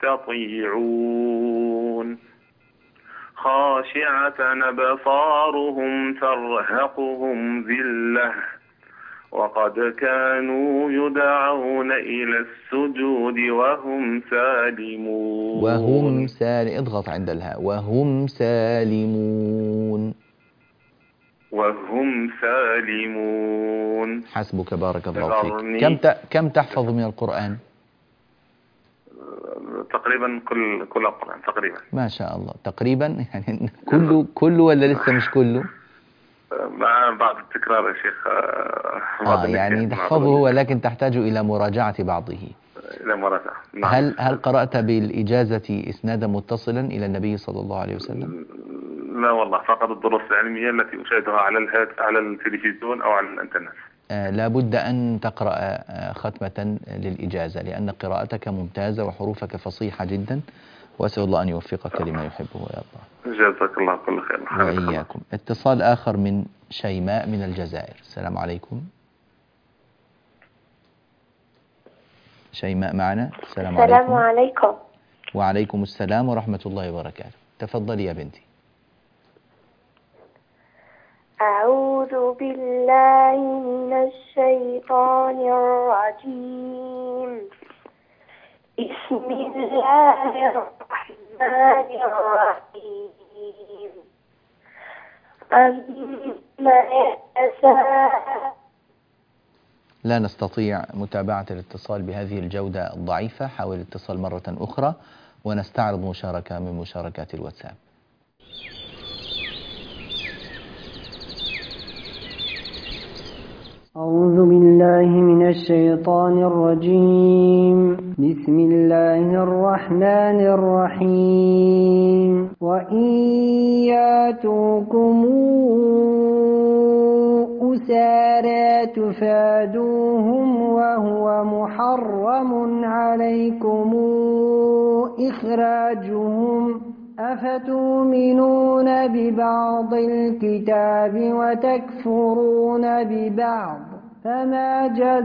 يستطيعون خاشعة أبصارهم ترهقهم ذلة وقد كانوا يدعون إلى السجود وهم سالمون. وهم سالمون، اضغط عند الهاء. وهم سالمون. وهم سالمون. حسبك، بارك الله فيك. كم ت... كم تحفظ من القرآن؟ تقريبا كل كل القرآن تقريبا. ما شاء الله. تقريبا يعني كله كله ولا لسه مش كله؟ مع بعض التكرار يا شيخ. آه يعني تحفظه ولكن تحتاج إلى مراجعة بعضه. إلى مراجعة. نعم. هل هل قرأت بالإجازة إسنادا متصلا إلى النبي صلى الله عليه وسلم؟ لا والله، فقط الدروس العلمية التي أشاهدها على الهات على التلفزيون أو على الإنترنت. آه لا بد أن تقرأ آه ختمة للإجازة، لأن قراءتك ممتازة وحروفك فصيحة جدا، وأسأل الله أن يوفقك لما يحبه ويرضى. جزاك الله كل خير. وإياكم. اتصال آخر من شيماء من الجزائر. السلام عليكم. شيماء معنا. السلام عليكم. السلام عليكم. وعليكم السلام ورحمة الله وبركاته. تفضلي يا بنتي. أعوذ بالله من الشيطان الرجيم. بسم الله الرحمن الرحيم. أما يتساءلون. لا نستطيع متابعة الاتصال بهذه الجودة الضعيفة. حاول الاتصال مرة أخرى ونستعرض مشاركة من مشاركات الواتساب. أعوذ بالله من الشيطان الرجيم. بسم الله الرحمن الرحيم. وإن ياتوكم أسارى تفادوهم وهو محرم عليكم إخراجهم أفتؤمنون ببعض الكتاب وتكفرون ببعض فما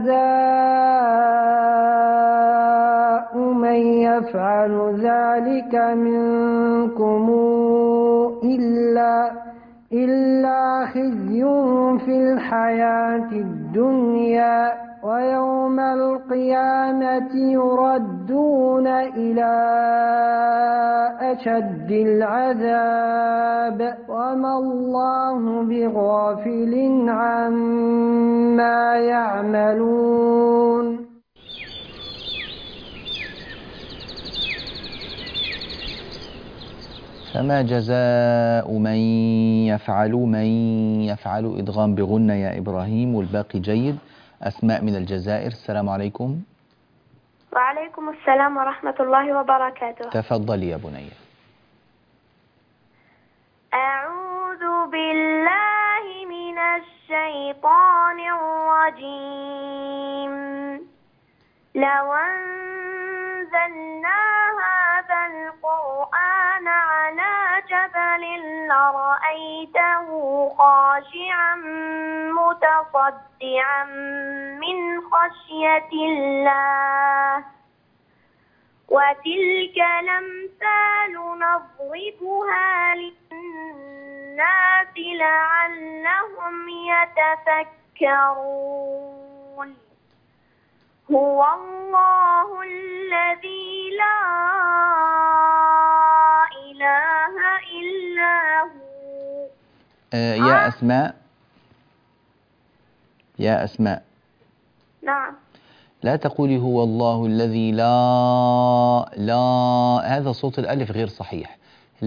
جزاء من يفعل ذلك منكم إلا إلا خزي في الحياة الدنيا ويوم القيامة يردون إلى أشد العذاب وما الله بغافل عما يعملون. فما جزاء من يفعل من يفعل إدغام بغنة يا إبراهيم، والباقي جيد. أسماء من الجزائر، السلام عليكم. وعليكم السلام ورحمة الله وبركاته. تفضلي يا بني. أعوذ بالله من الشيطان الرجيم. لو أنزلنا هذا القرآن على جبل لرأيته خاشعا متصدعا من خشية الله وتلك الأمثال نضربها للناس لعلهم يتفكرون. هو الله الذي لا إله إلا هو. آه يا أسماء يا أسماء نعم. لا تقولي هو الله الذي لا لا، هذا صوت الألف غير صحيح.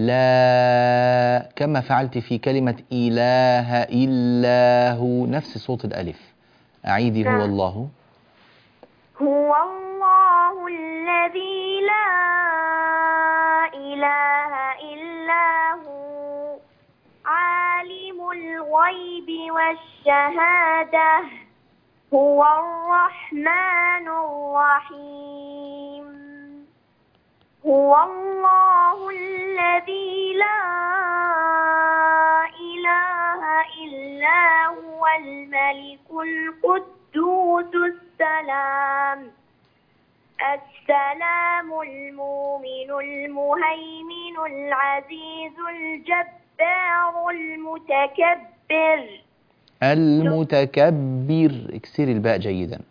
لا كما فعلت في كلمة إله إلا هو، نفس صوت الألف. أعيدي. نعم. هو الله هو الله الذي لا إله إلا هو عالم الغيب والشهادة هو الرحمن الرحيم. هو الله الذي لا إله إلا هو الملك القدوس السلام السلام المؤمن المهيمن العزيز الجبار المتكبر. المتكبر، اكسري الباء جيدا.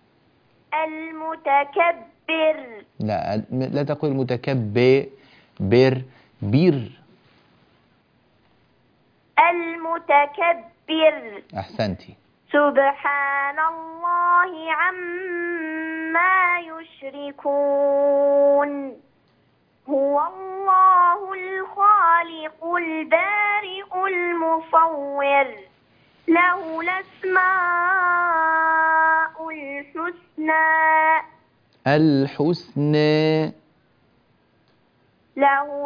المتكبر. لا لا تقول المتكبر بر بير. المتكبر. أحسنتي. سبحان الله عما يشركون. هو الله الخالق البارئ المصور له الأسماء الحسنى. الحسنى. له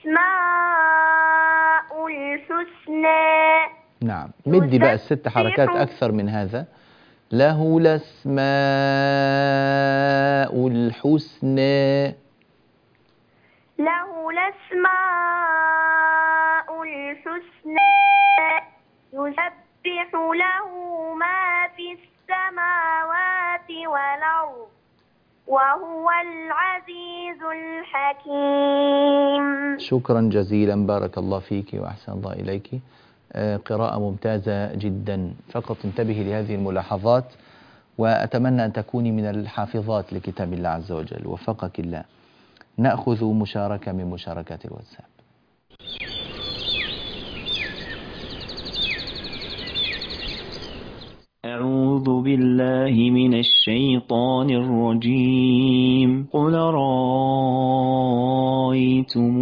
الأسماء الحسنى. نعم، مدي بقى الست حركات أكثر من هذا. له الأسماء الحسنى. له الأسماء الحسنى يسبح له ما في السماوات والأرض وهو العزيز الحكيم. شكرا جزيلا، بارك الله فيك وأحسن الله إليك. قراءة ممتازة جدا، فقط انتبهي لهذه الملاحظات، وأتمنى أن تكوني من الحافظات لكتاب الله عز وجل، وفقك الله. نأخذ مشاركة من مشاركات الواتساب. أعوذ بالله من الشيطان الرجيم. قل رأيتم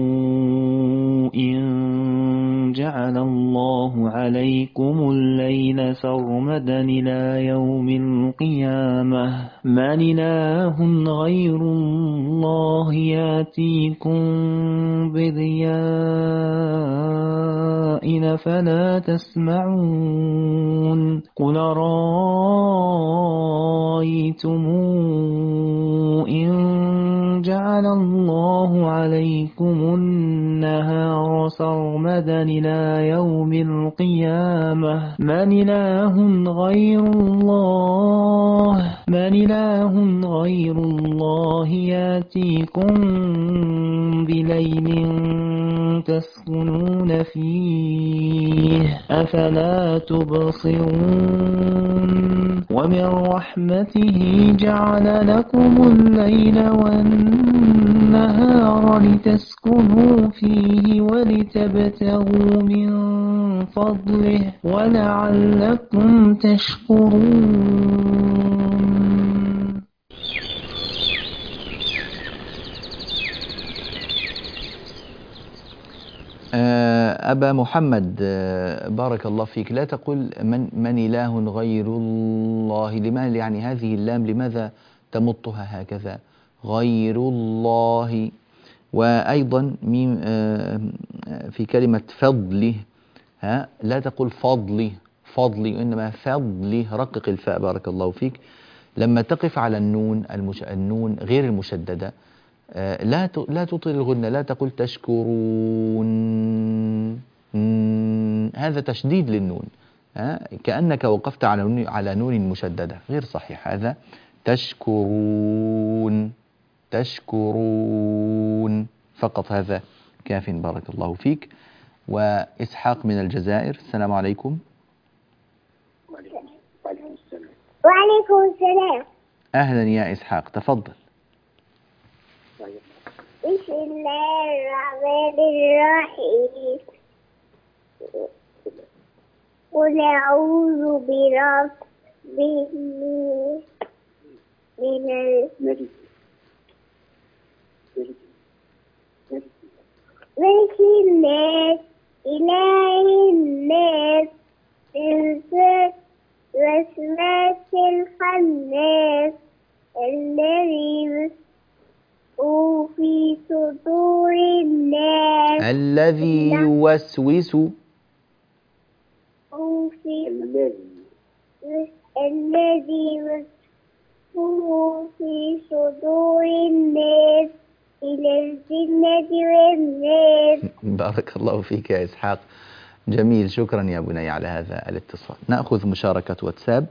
إن جعل الله عليكم الليل سرمدا إلى يوم القيامة من إله غير الله يأتيكم بضياء فلا تسمعون. قل رأيتم إن جعل الله عليكم النهار سرمدا إلى إلى يوم القيامة من إله غير الله من إله غير الله يأتيكم بليل تسكنون فيه أفلا تبصرون ومن رحمته جعل لكم الليل والنهار لتسكنوا فيه ولتبتغوا من فضله ولعلكم تشكرون. أبا محمد بارك الله فيك، لا تقل من, من إله غير الله، لماذا يعني هذه اللام لماذا تمطها هكذا؟ غير الله. وأيضا ميم في كلمة فضله، ها لا تقل فضلي فضلي إنما فضلي، رقق الفاء بارك الله فيك. لما تقف على النون المش... النون غير المشددة لا ت... لا تطيل الغنة، لا تقل تشكرون، هذا تشديد للنون، ها كأنك وقفت على نون على نون مشددة، غير صحيح هذا. تشكرون تشكرون فقط، هذا كاف بارك الله فيك. وإسحاق من الجزائر، السلام عليكم. وعليكم السلام. أهلا يا إسحاق، تفضل. بسم الله الرحمن الرحيم. قل أعوذ برب من ملك الناس إله الناس وسواس الخناس الذي في صدور الناس الذي يوسوس في الذي يوسوس في صدور الناس إلى الجنة والناس. بارك الله فيك يا إسحاق، جميل، شكرا يا بني على هذا الاتصال. نأخذ مشاركة واتساب.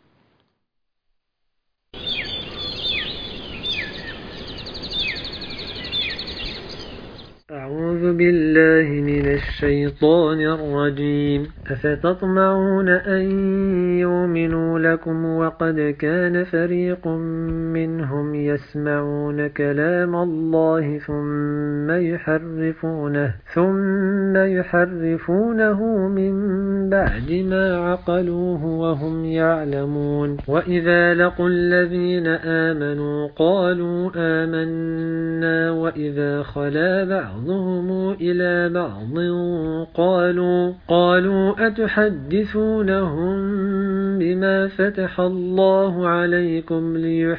أعوذ بالله من الشيطان الرجيم. أفتطمعون أن يؤمنوا لكم وقد كان فريق منهم يسمعون كلام الله ثم يحرفونه ثم يحرفونه من بعد ما عقلوه وهم يعلمون. وإذا لقوا الذين آمنوا قالوا آمنا وإذا خلا بعضهم إلى بعض قالوا قالوا أتحدثونهم بما فتح الله عليكم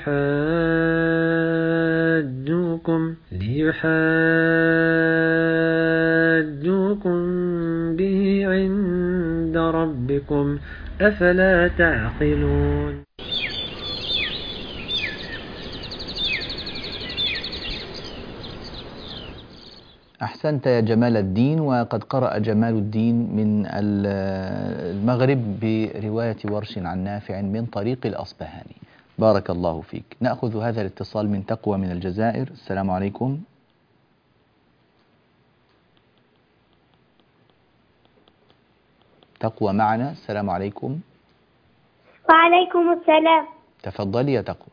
ليحاجوكم ليحاجوكم به عند ربكم أفلا تعقلون. أحسنت يا جمال الدين. وقد قرأ جمال الدين من المغرب برواية ورش عن نافع من طريق الأصبهاني، بارك الله فيك. نأخذ هذا الاتصال من تقوى من الجزائر، السلام عليكم. تقوى معنا، السلام عليكم. وعليكم السلام. تفضلي يا تقوى.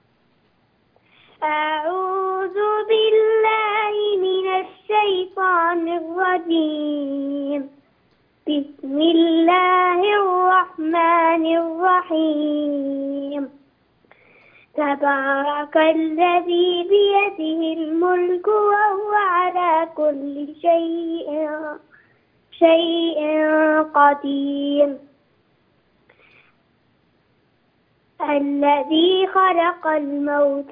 أعوذ بالله من الشيطان الرجيم. بسم الله الرحمن الرحيم. تبارك الذي بيده الملك وهو على كل شيء شيء قدير. الذي خلق الموت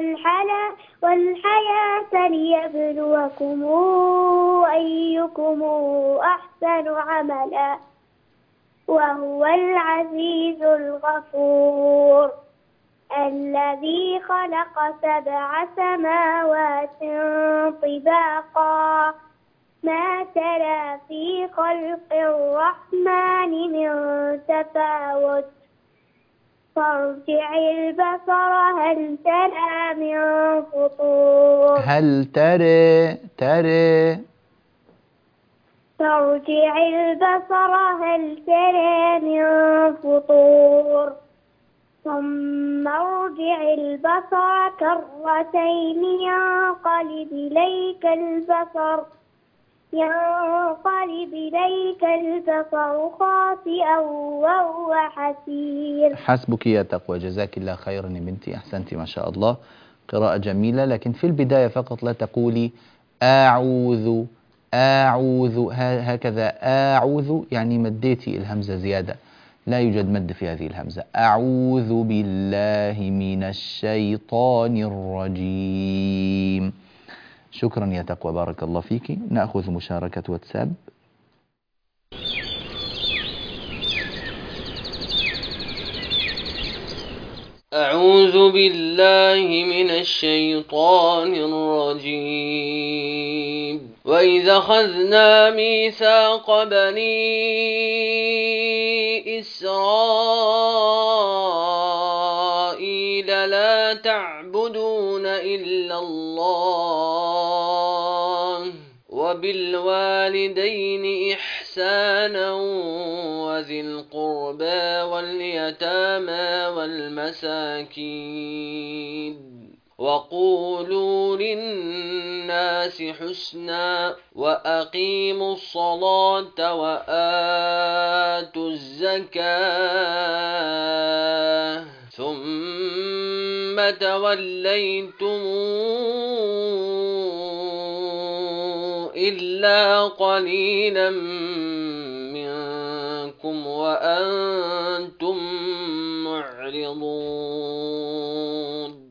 والحياة ليبلوكم أيكم أحسن عملا وهو العزيز الغفور. الذي خلق سبع سماوات طباقا ما ترى في خلق الرحمن من تفاوت فارجع البصر هل ترى من فطور هل ترى ترى فارجع البصر هل ترى من فطور ثم ارجع البصر كرتين ينقلب إليك البصر ينقلب إليك البصر خاسئا وهو حسير. حسبك يا تقوى، جزاك الله خيرا يا بنتي، أحسنت ما شاء الله، قراءة جميلة. لكن في البداية فقط لا تقولي أعوذ أعوذ هكذا، أعوذ يعني مديتي الهمزة زيادة، لا يوجد مد في هذه الهمزة. أعوذ بالله من الشيطان الرجيم. شكرا يا تقوى، بارك الله فيك. نأخذ مشاركة واتساب. أعوذ بالله من الشيطان الرجيم. وإذا أخذنا ميثاق بني إسرائيل لا تعبدون إلا الله وبالوالدين إحسانا وذي القربى واليتامى والمساكين وقولوا للناس حسنا وأقيموا الصلاة وآتوا الزكاة ثم توليتم إلا قليلا منكم وأنتم معرضون.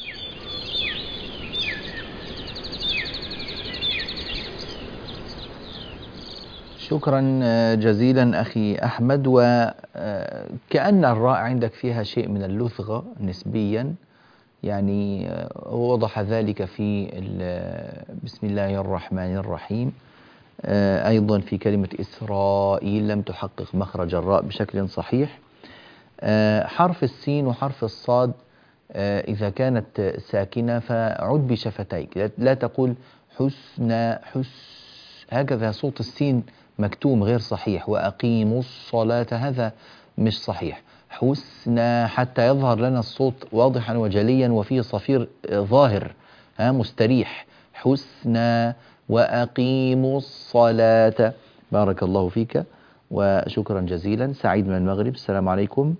شكرا جزيلا أخي أحمد. وكأن الراء عندك فيها شيء من اللثغة نسبيا، يعني وضح ذلك في بسم الله الرحمن الرحيم. أيضا في كلمة إسرائيل لم تحقق مخرج الراء بشكل صحيح. حرف السين وحرف الصاد إذا كانت ساكنة فعد بشفتيك، لا تقول حسنا حس، هكذا صوت السين مكتوم غير صحيح. وأقيموا الصلاة هذا مش صحيح. حسنا حتى يظهر لنا الصوت واضحا وجليا وفيه صفير ظاهر ها مستريح. حسنا وأقيموا الصلاة. بارك الله فيك وشكرا جزيلا. سعيد من المغرب، السلام عليكم.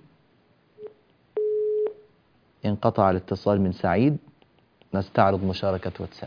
انقطع الاتصال من سعيد، نستعرض مشاركة واتساب.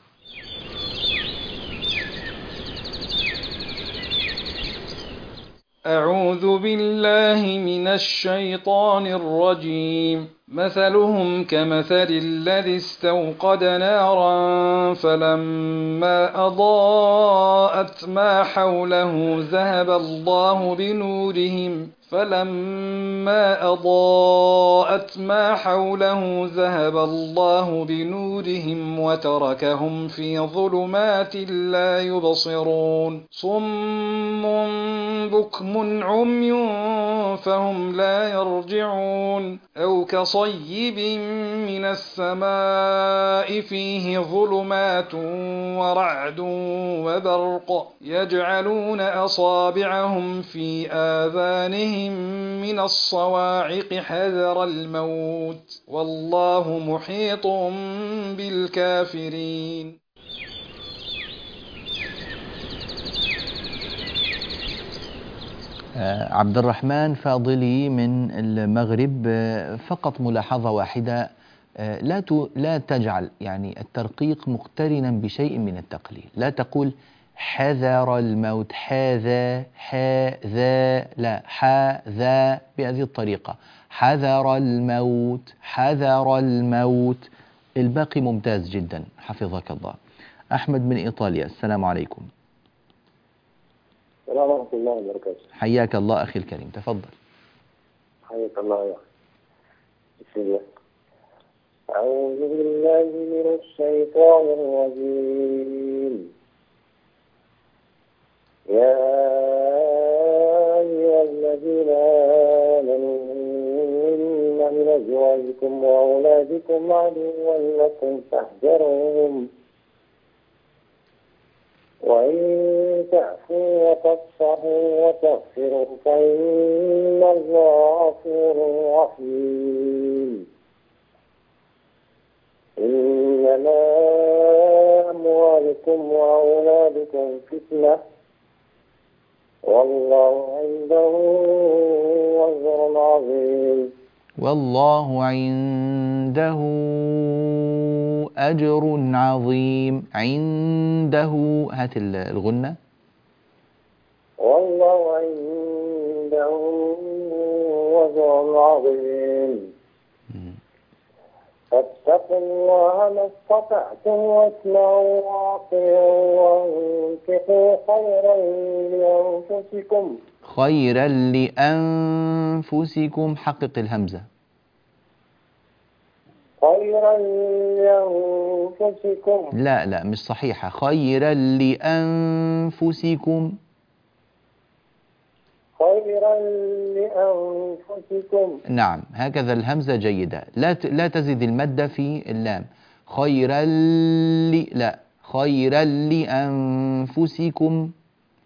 أعوذ بالله من الشيطان الرجيم. مثلهم كمثل الذي استوقد نارا فلما أضاءت ما حوله ذهب الله بنورهم فلما أضاءت ما حوله ذهب الله بنورهم وتركهم في ظلمات لا يبصرون. صم بكم عمي فهم لا يرجعون. أو كصيب من السماء فيه ظلمات ورعد وبرق يجعلون أصابعهم في آذانهم من الصواعق حذر الموت والله محيط بالكافرين. عبد الرحمن فاضلي من المغرب، فقط ملاحظة واحدة، لا لا تجعل يعني الترقيق مقترنا بشيء من التقليل. لا تقول حذر الموت حذا حذا، لا حذا بهذه الطريقة. حذر الموت حذر الموت. الباقي ممتاز جدا، حفظك الله. أحمد من إيطاليا، السلام عليكم. السلام ورحمة الله وبركاته. حياك الله أخي الكريم، تفضل. حياك الله يا أخي. بسم الله. أعوذ بالله من الشيطان الرجيم. منكم عدوا لكم فاحذروهم وإن تعفوا وتصفحوا وتغفروا فإن الله غفور رحيم. إنما أموالكم وأولادكم فتنة والله عنده أجر عظيم. والله عنده أجر عظيم. عنده، هات الغنة. والله عنده أجر عظيم. فاتقوا الله ما استطعتم واسمعوا وأطيعوا وانفقوا خيرا لأنفسكم. خيرا لأنفسكم، حقق الهمزة. خيرا لأنفسكم. لا لا مش صحيحة. خيرا لأنفسكم. خيرا لأنفسكم. نعم، هكذا الهمزة جيدة. لا لا تزد المادة في اللام. خيرا ل لا خيرا لأنفسكم.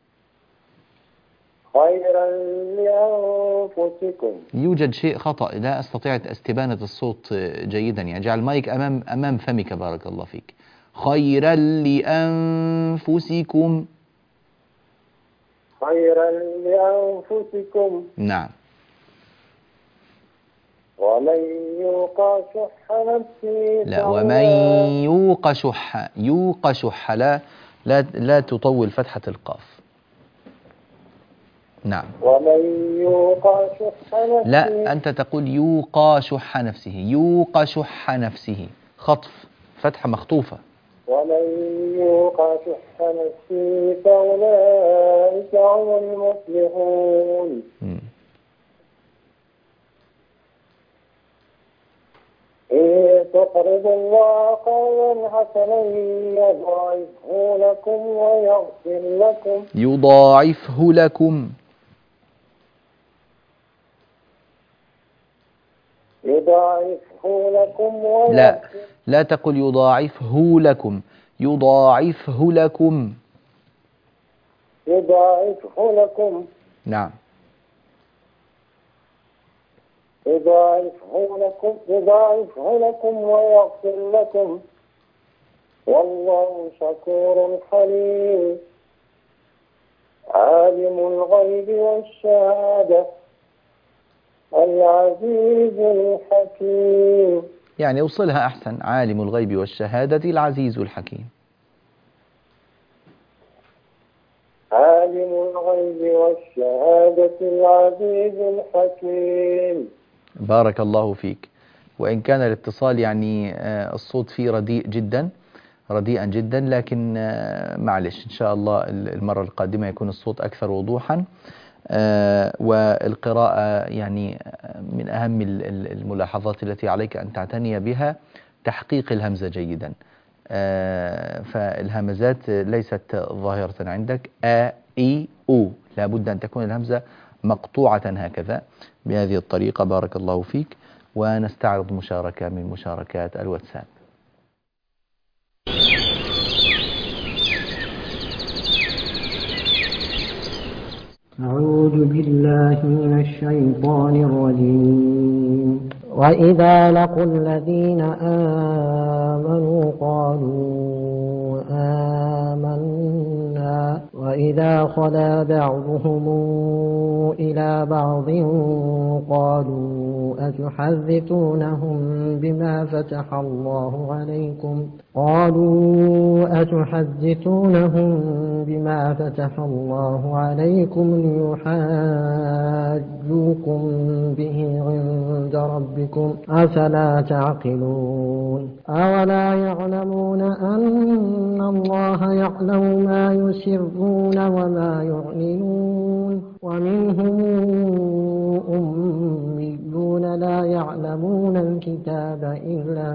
خيرا لأنفسكم. يوجد شيء خطأ، لا أستطيع استبانة الصوت جيدا، يعني جعل المايك أمام أمام فمك. بارك الله فيك. خيرا لأنفسكم. خيرا لأنفسكم. نعم. ومن يوق شح نفسه. لا، ومن يوق شح. يوق شح، لا لا لا تطول فتحة القاف. نعم. ومن يوق شح نفسه. لا، أنت تقول يوقى شح نفسه. يوق شح نفسه، خطف، فتحة مخطوفة. ومن يوق شح نفسه فأولئك هم المفلحون. إن تقرضوا الله قرضا حسنا يضاعفه لكم ويغفر لكم. يضاعفه لكم. يضاعفه لكم ويغفر. لا لا تقل يضاعفه لكم. يضاعفه لكم. يضاعفه لكم. نعم. يضاعفه لكم يضاعفه لكم ويغفر لكم والله شكور حليم. عالم الغيب والشهادة العزيز الحكيم. يعني أوصلها أحسن. عالم الغيب والشهادة العزيز الحكيم. عالم الغيب والشهادة العزيز الحكيم. بارك الله فيك. وإن كان الاتصال يعني الصوت فيه رديء جدا، رديئا جدا، لكن معلش إن شاء الله المرة القادمة يكون الصوت أكثر وضوحا. والقراءة يعني من أهم الملاحظات التي عليك أن تعتني بها تحقيق الهمزة جيدا. فالهمزات ليست ظاهرة عندك. آ إي أو، لابد أن تكون الهمزة مقطوعة هكذا بهذه الطريقة. بارك الله فيك. ونستعرض مشاركة من مشاركات الواتساب. أعوذ بالله من الشيطان الرجيم. وإذا لقوا الذين آمنوا قالوا آمنا وإذا خلا بعضهم إلى بعض قالوا أتحدثونهم بما فتح الله عليكم قالوا أتحدثونهم بما فتح الله عليكم ليحاجوكم به عند ربكم أفلا تعقلون. أولا يعلمون أن الله يعلم ما يسرون وما يعلنون ومنهم أميون لا يعلمون الكتاب إلا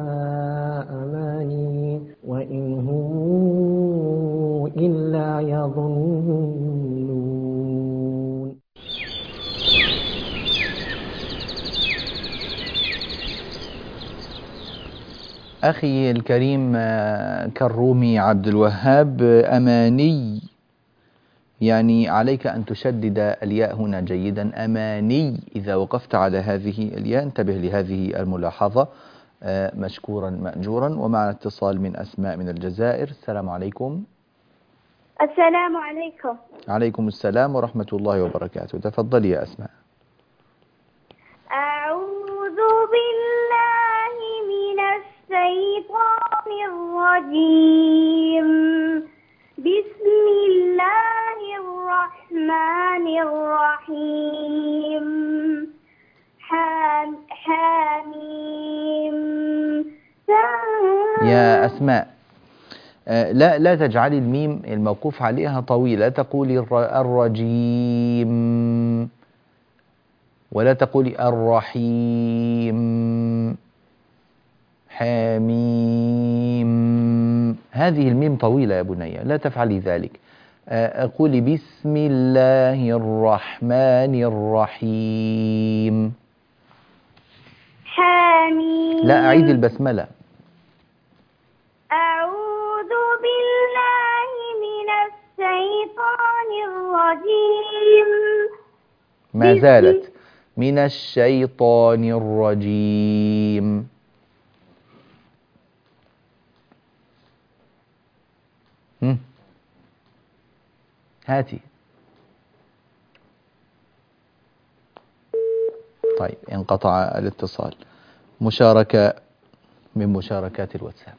أماني وإن هم إلا يظنون. أخي الكريم كالرومي عبد الوهاب، أماني يعني عليك أن تشدد الياء هنا جيدا، أماني. إذا وقفت على هذه الياء انتبه لهذه الملاحظة، مشكورا مأجورا. ومعنا اتصال من أسماء من الجزائر. السلام عليكم. السلام عليكم. عليكم السلام ورحمة الله وبركاته. تفضلي يا أسماء. أعوذ بالله من الشيطان الرجيم. بسم الله الرحمن الرحيم. حام حاميم. يا أسماء، لا لا تجعلي الميم الموقوف عليها طويلة، لا تقولي الرجيم ولا تقولي الرحيم. حميم، هذه الميم طويلة يا بني، لا تفعلي ذلك. قولي بسم الله الرحمن الرحيم. حميم. لا، أعيد البسملة. أعوذ بالله من الشيطان الرجيم. ما زالت من الشيطان الرجيم. هم. هاتي. طيب، انقطع الاتصال. مشاركة من مشاركات الواتساب.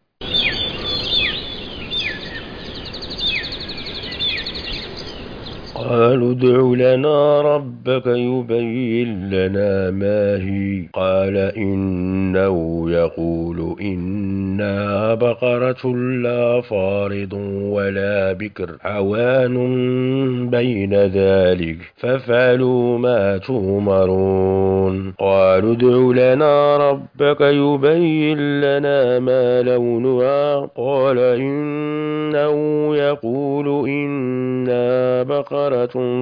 قالوا ادع لنا ربك يبين لنا ما هي، قال إنه يقول إنها بقرة لا فارض ولا بكر عوان بين ذلك فافعلوا ما تؤمرون. قالوا ادع لنا ربك يبين لنا ما لونها، قال إنه يقول إنها بقرة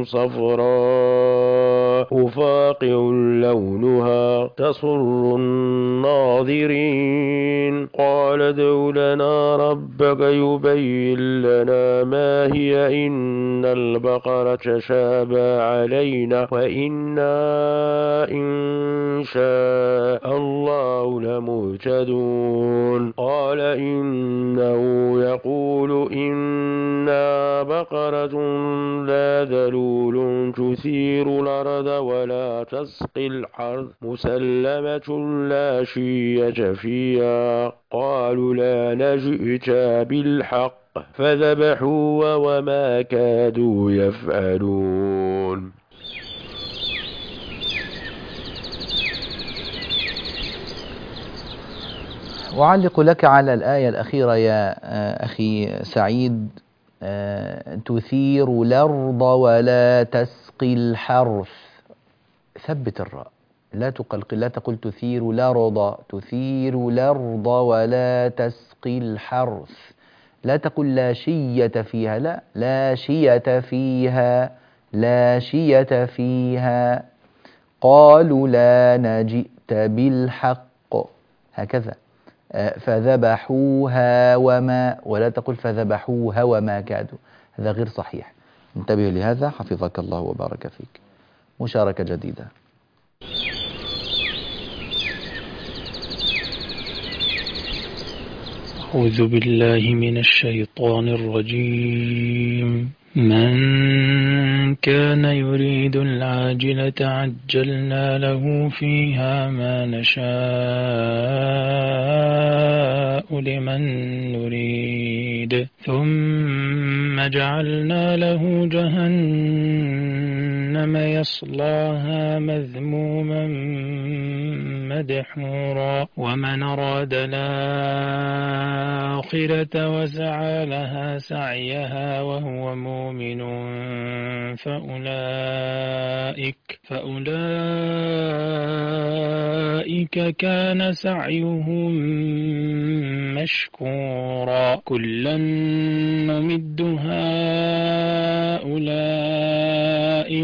صفراء فاقع لونها تسر الناظرين. قال ادع لنا ربك يبين لنا ما هي إن البقرة تشابه علينا وإنا إن شاء الله لمهتدون. قال إنه يقول إنا بقرة لا ذلول تثير الأرض ولا تسقي الحرث مسلمة لا شية فيها. قالوا لا نجئت بالحق فذبحوا وما كادوا يفعلون. أعلق لك على الآية الأخيرة يا أخي سعيد. تثير الأرض ولا تسقي الحرث. ثبت الراء، لا تقلقل، لا تقل تثير الأرض، تثير الأرض ولا تسقي الحرث. لا تقل لا شية فيها، لا لا شية فيها، لا شية فيها. قالوا لا نجئت بالحق، هكذا. فذبحوها وما، ولا تقل فذبحوها وما كادوا، هذا غير صحيح. انتبه لهذا حفظك الله وبارك فيك. مشاركة جديدة. أعوذ بالله من الشيطان الرجيم. من كان يريد العاجلة عجلنا له فيها ما نشاء لمن نريد ثم جعلنا له جهنم يصلاها مذموما مدحورا. ومن أراد الآخرة وسعى لها سعيها وهو مؤمن فأولئك فأولئك كان سعيهم مشكورا. كلا نمد هؤلاء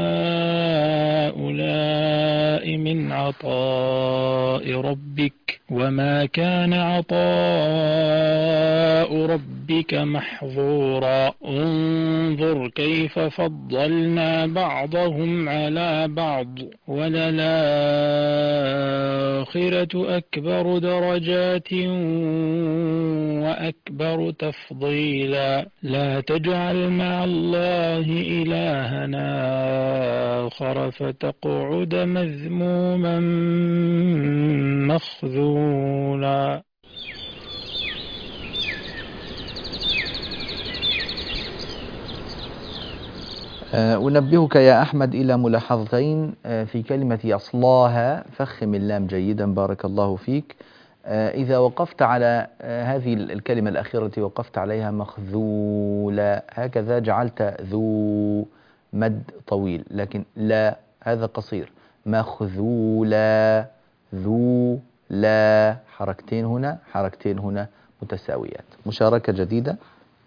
وهؤلاء من عطاء ربك وما كان عطاء ربك محظورا انظر كيف فضلنا بعضهم على بعض وللآخرة أكبر درجات وأكبر تفضيلا لا تجعل مع الله إلهنا آخر فتقعد مذموما مخذولا. أنبهك يا أحمد إلى ملاحظتين في كلمة يصلاها، فخم اللام جيدا بارك الله فيك. إذا وقفت على هذه الكلمة الأخيرة التي وقفت عليها مخذولا هكذا جعلت ذو مد طويل، لكن لا هذا قصير. مخذولا ذو لا حركتين هنا حركتين هنا متساويات. مشاركة جديدة.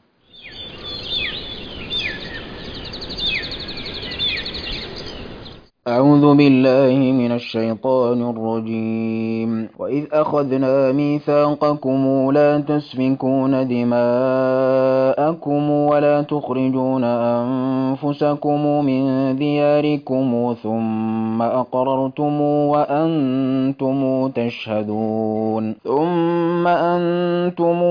أعوذ بالله من الشيطان الرجيم. وإذ أخذنا ميثاقكم لا تسفكون دماءكم ولا تخرجون أنفسكم من دياركم ثم أقررتم وأنتم تشهدون ثم أنتم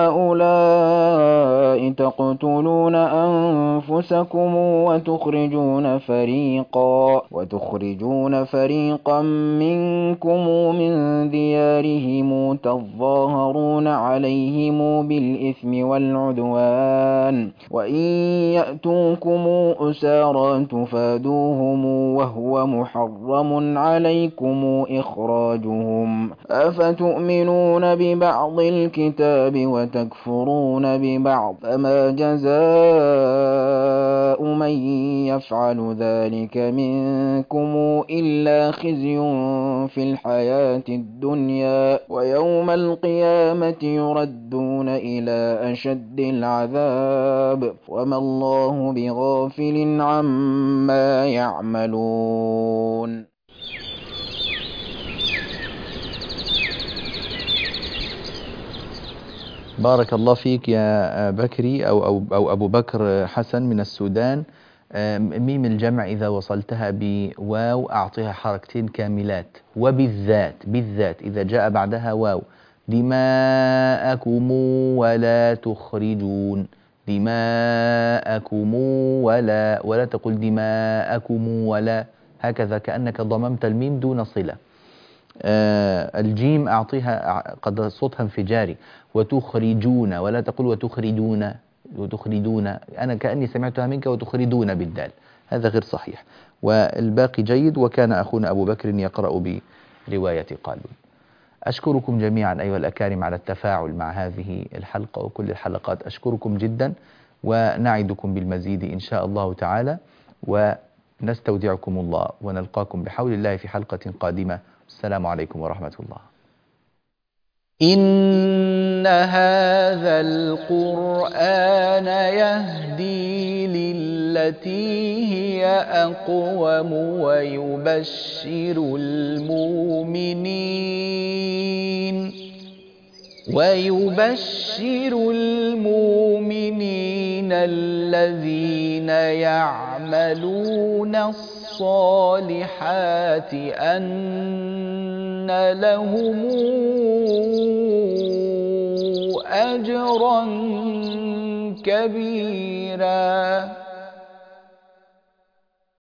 هؤلاء تقتلون أنفسكم وتخرجون فريقا وتخرجون فريقا منكم من ديارهم تظاهرون عليهم بالإثم والعدوان وإن يأتوكم أسارى تفادوهم وهو محرم عليكم إخراجهم أفتؤمنون ببعض الكتاب وتكفرون ببعض فما جزاء من يفعل ذلك منكم إلا خزي في الحياة الدنيا ويوم القيامة يردون إلى أشد العذاب وما الله بغافل عما يعملون. بارك الله فيك يا بكري أو, أو, أو أبو بكر حسن من السودان. ميم الجمع إذا وصلتها بواو أعطيها حركتين كاملات، وبالذات بالذات إذا جاء بعدها واو. دماءكم ولا تخرجون دماءكم ولا ولا تقول دماءكم ولا هكذا كأنك ضممت الميم دون صلة. آه الجيم أعطيها قد صوتها انفجاري. وتخرجون ولا تقول وتخرجون وتخرجون أنا كأني سمعتها منك وتخرجون بالدال، هذا غير صحيح. والباقي جيد. وكان أخونا أبو بكر يقرأ برواية قالون. أشكركم جميعا أيها الأكارم على التفاعل مع هذه الحلقة وكل الحلقات، أشكركم جدا ونعدكم بالمزيد إن شاء الله تعالى، ونستودعكم الله ونلقاكم بحول الله في حلقة قادمة. السلام عليكم ورحمة الله. إن هذا القرآن يهدي للتي هي أقوم ويبشر المؤمنين ويبشر المؤمنين الذين يعملون الصالحات أن لهم أجرا كبيرا.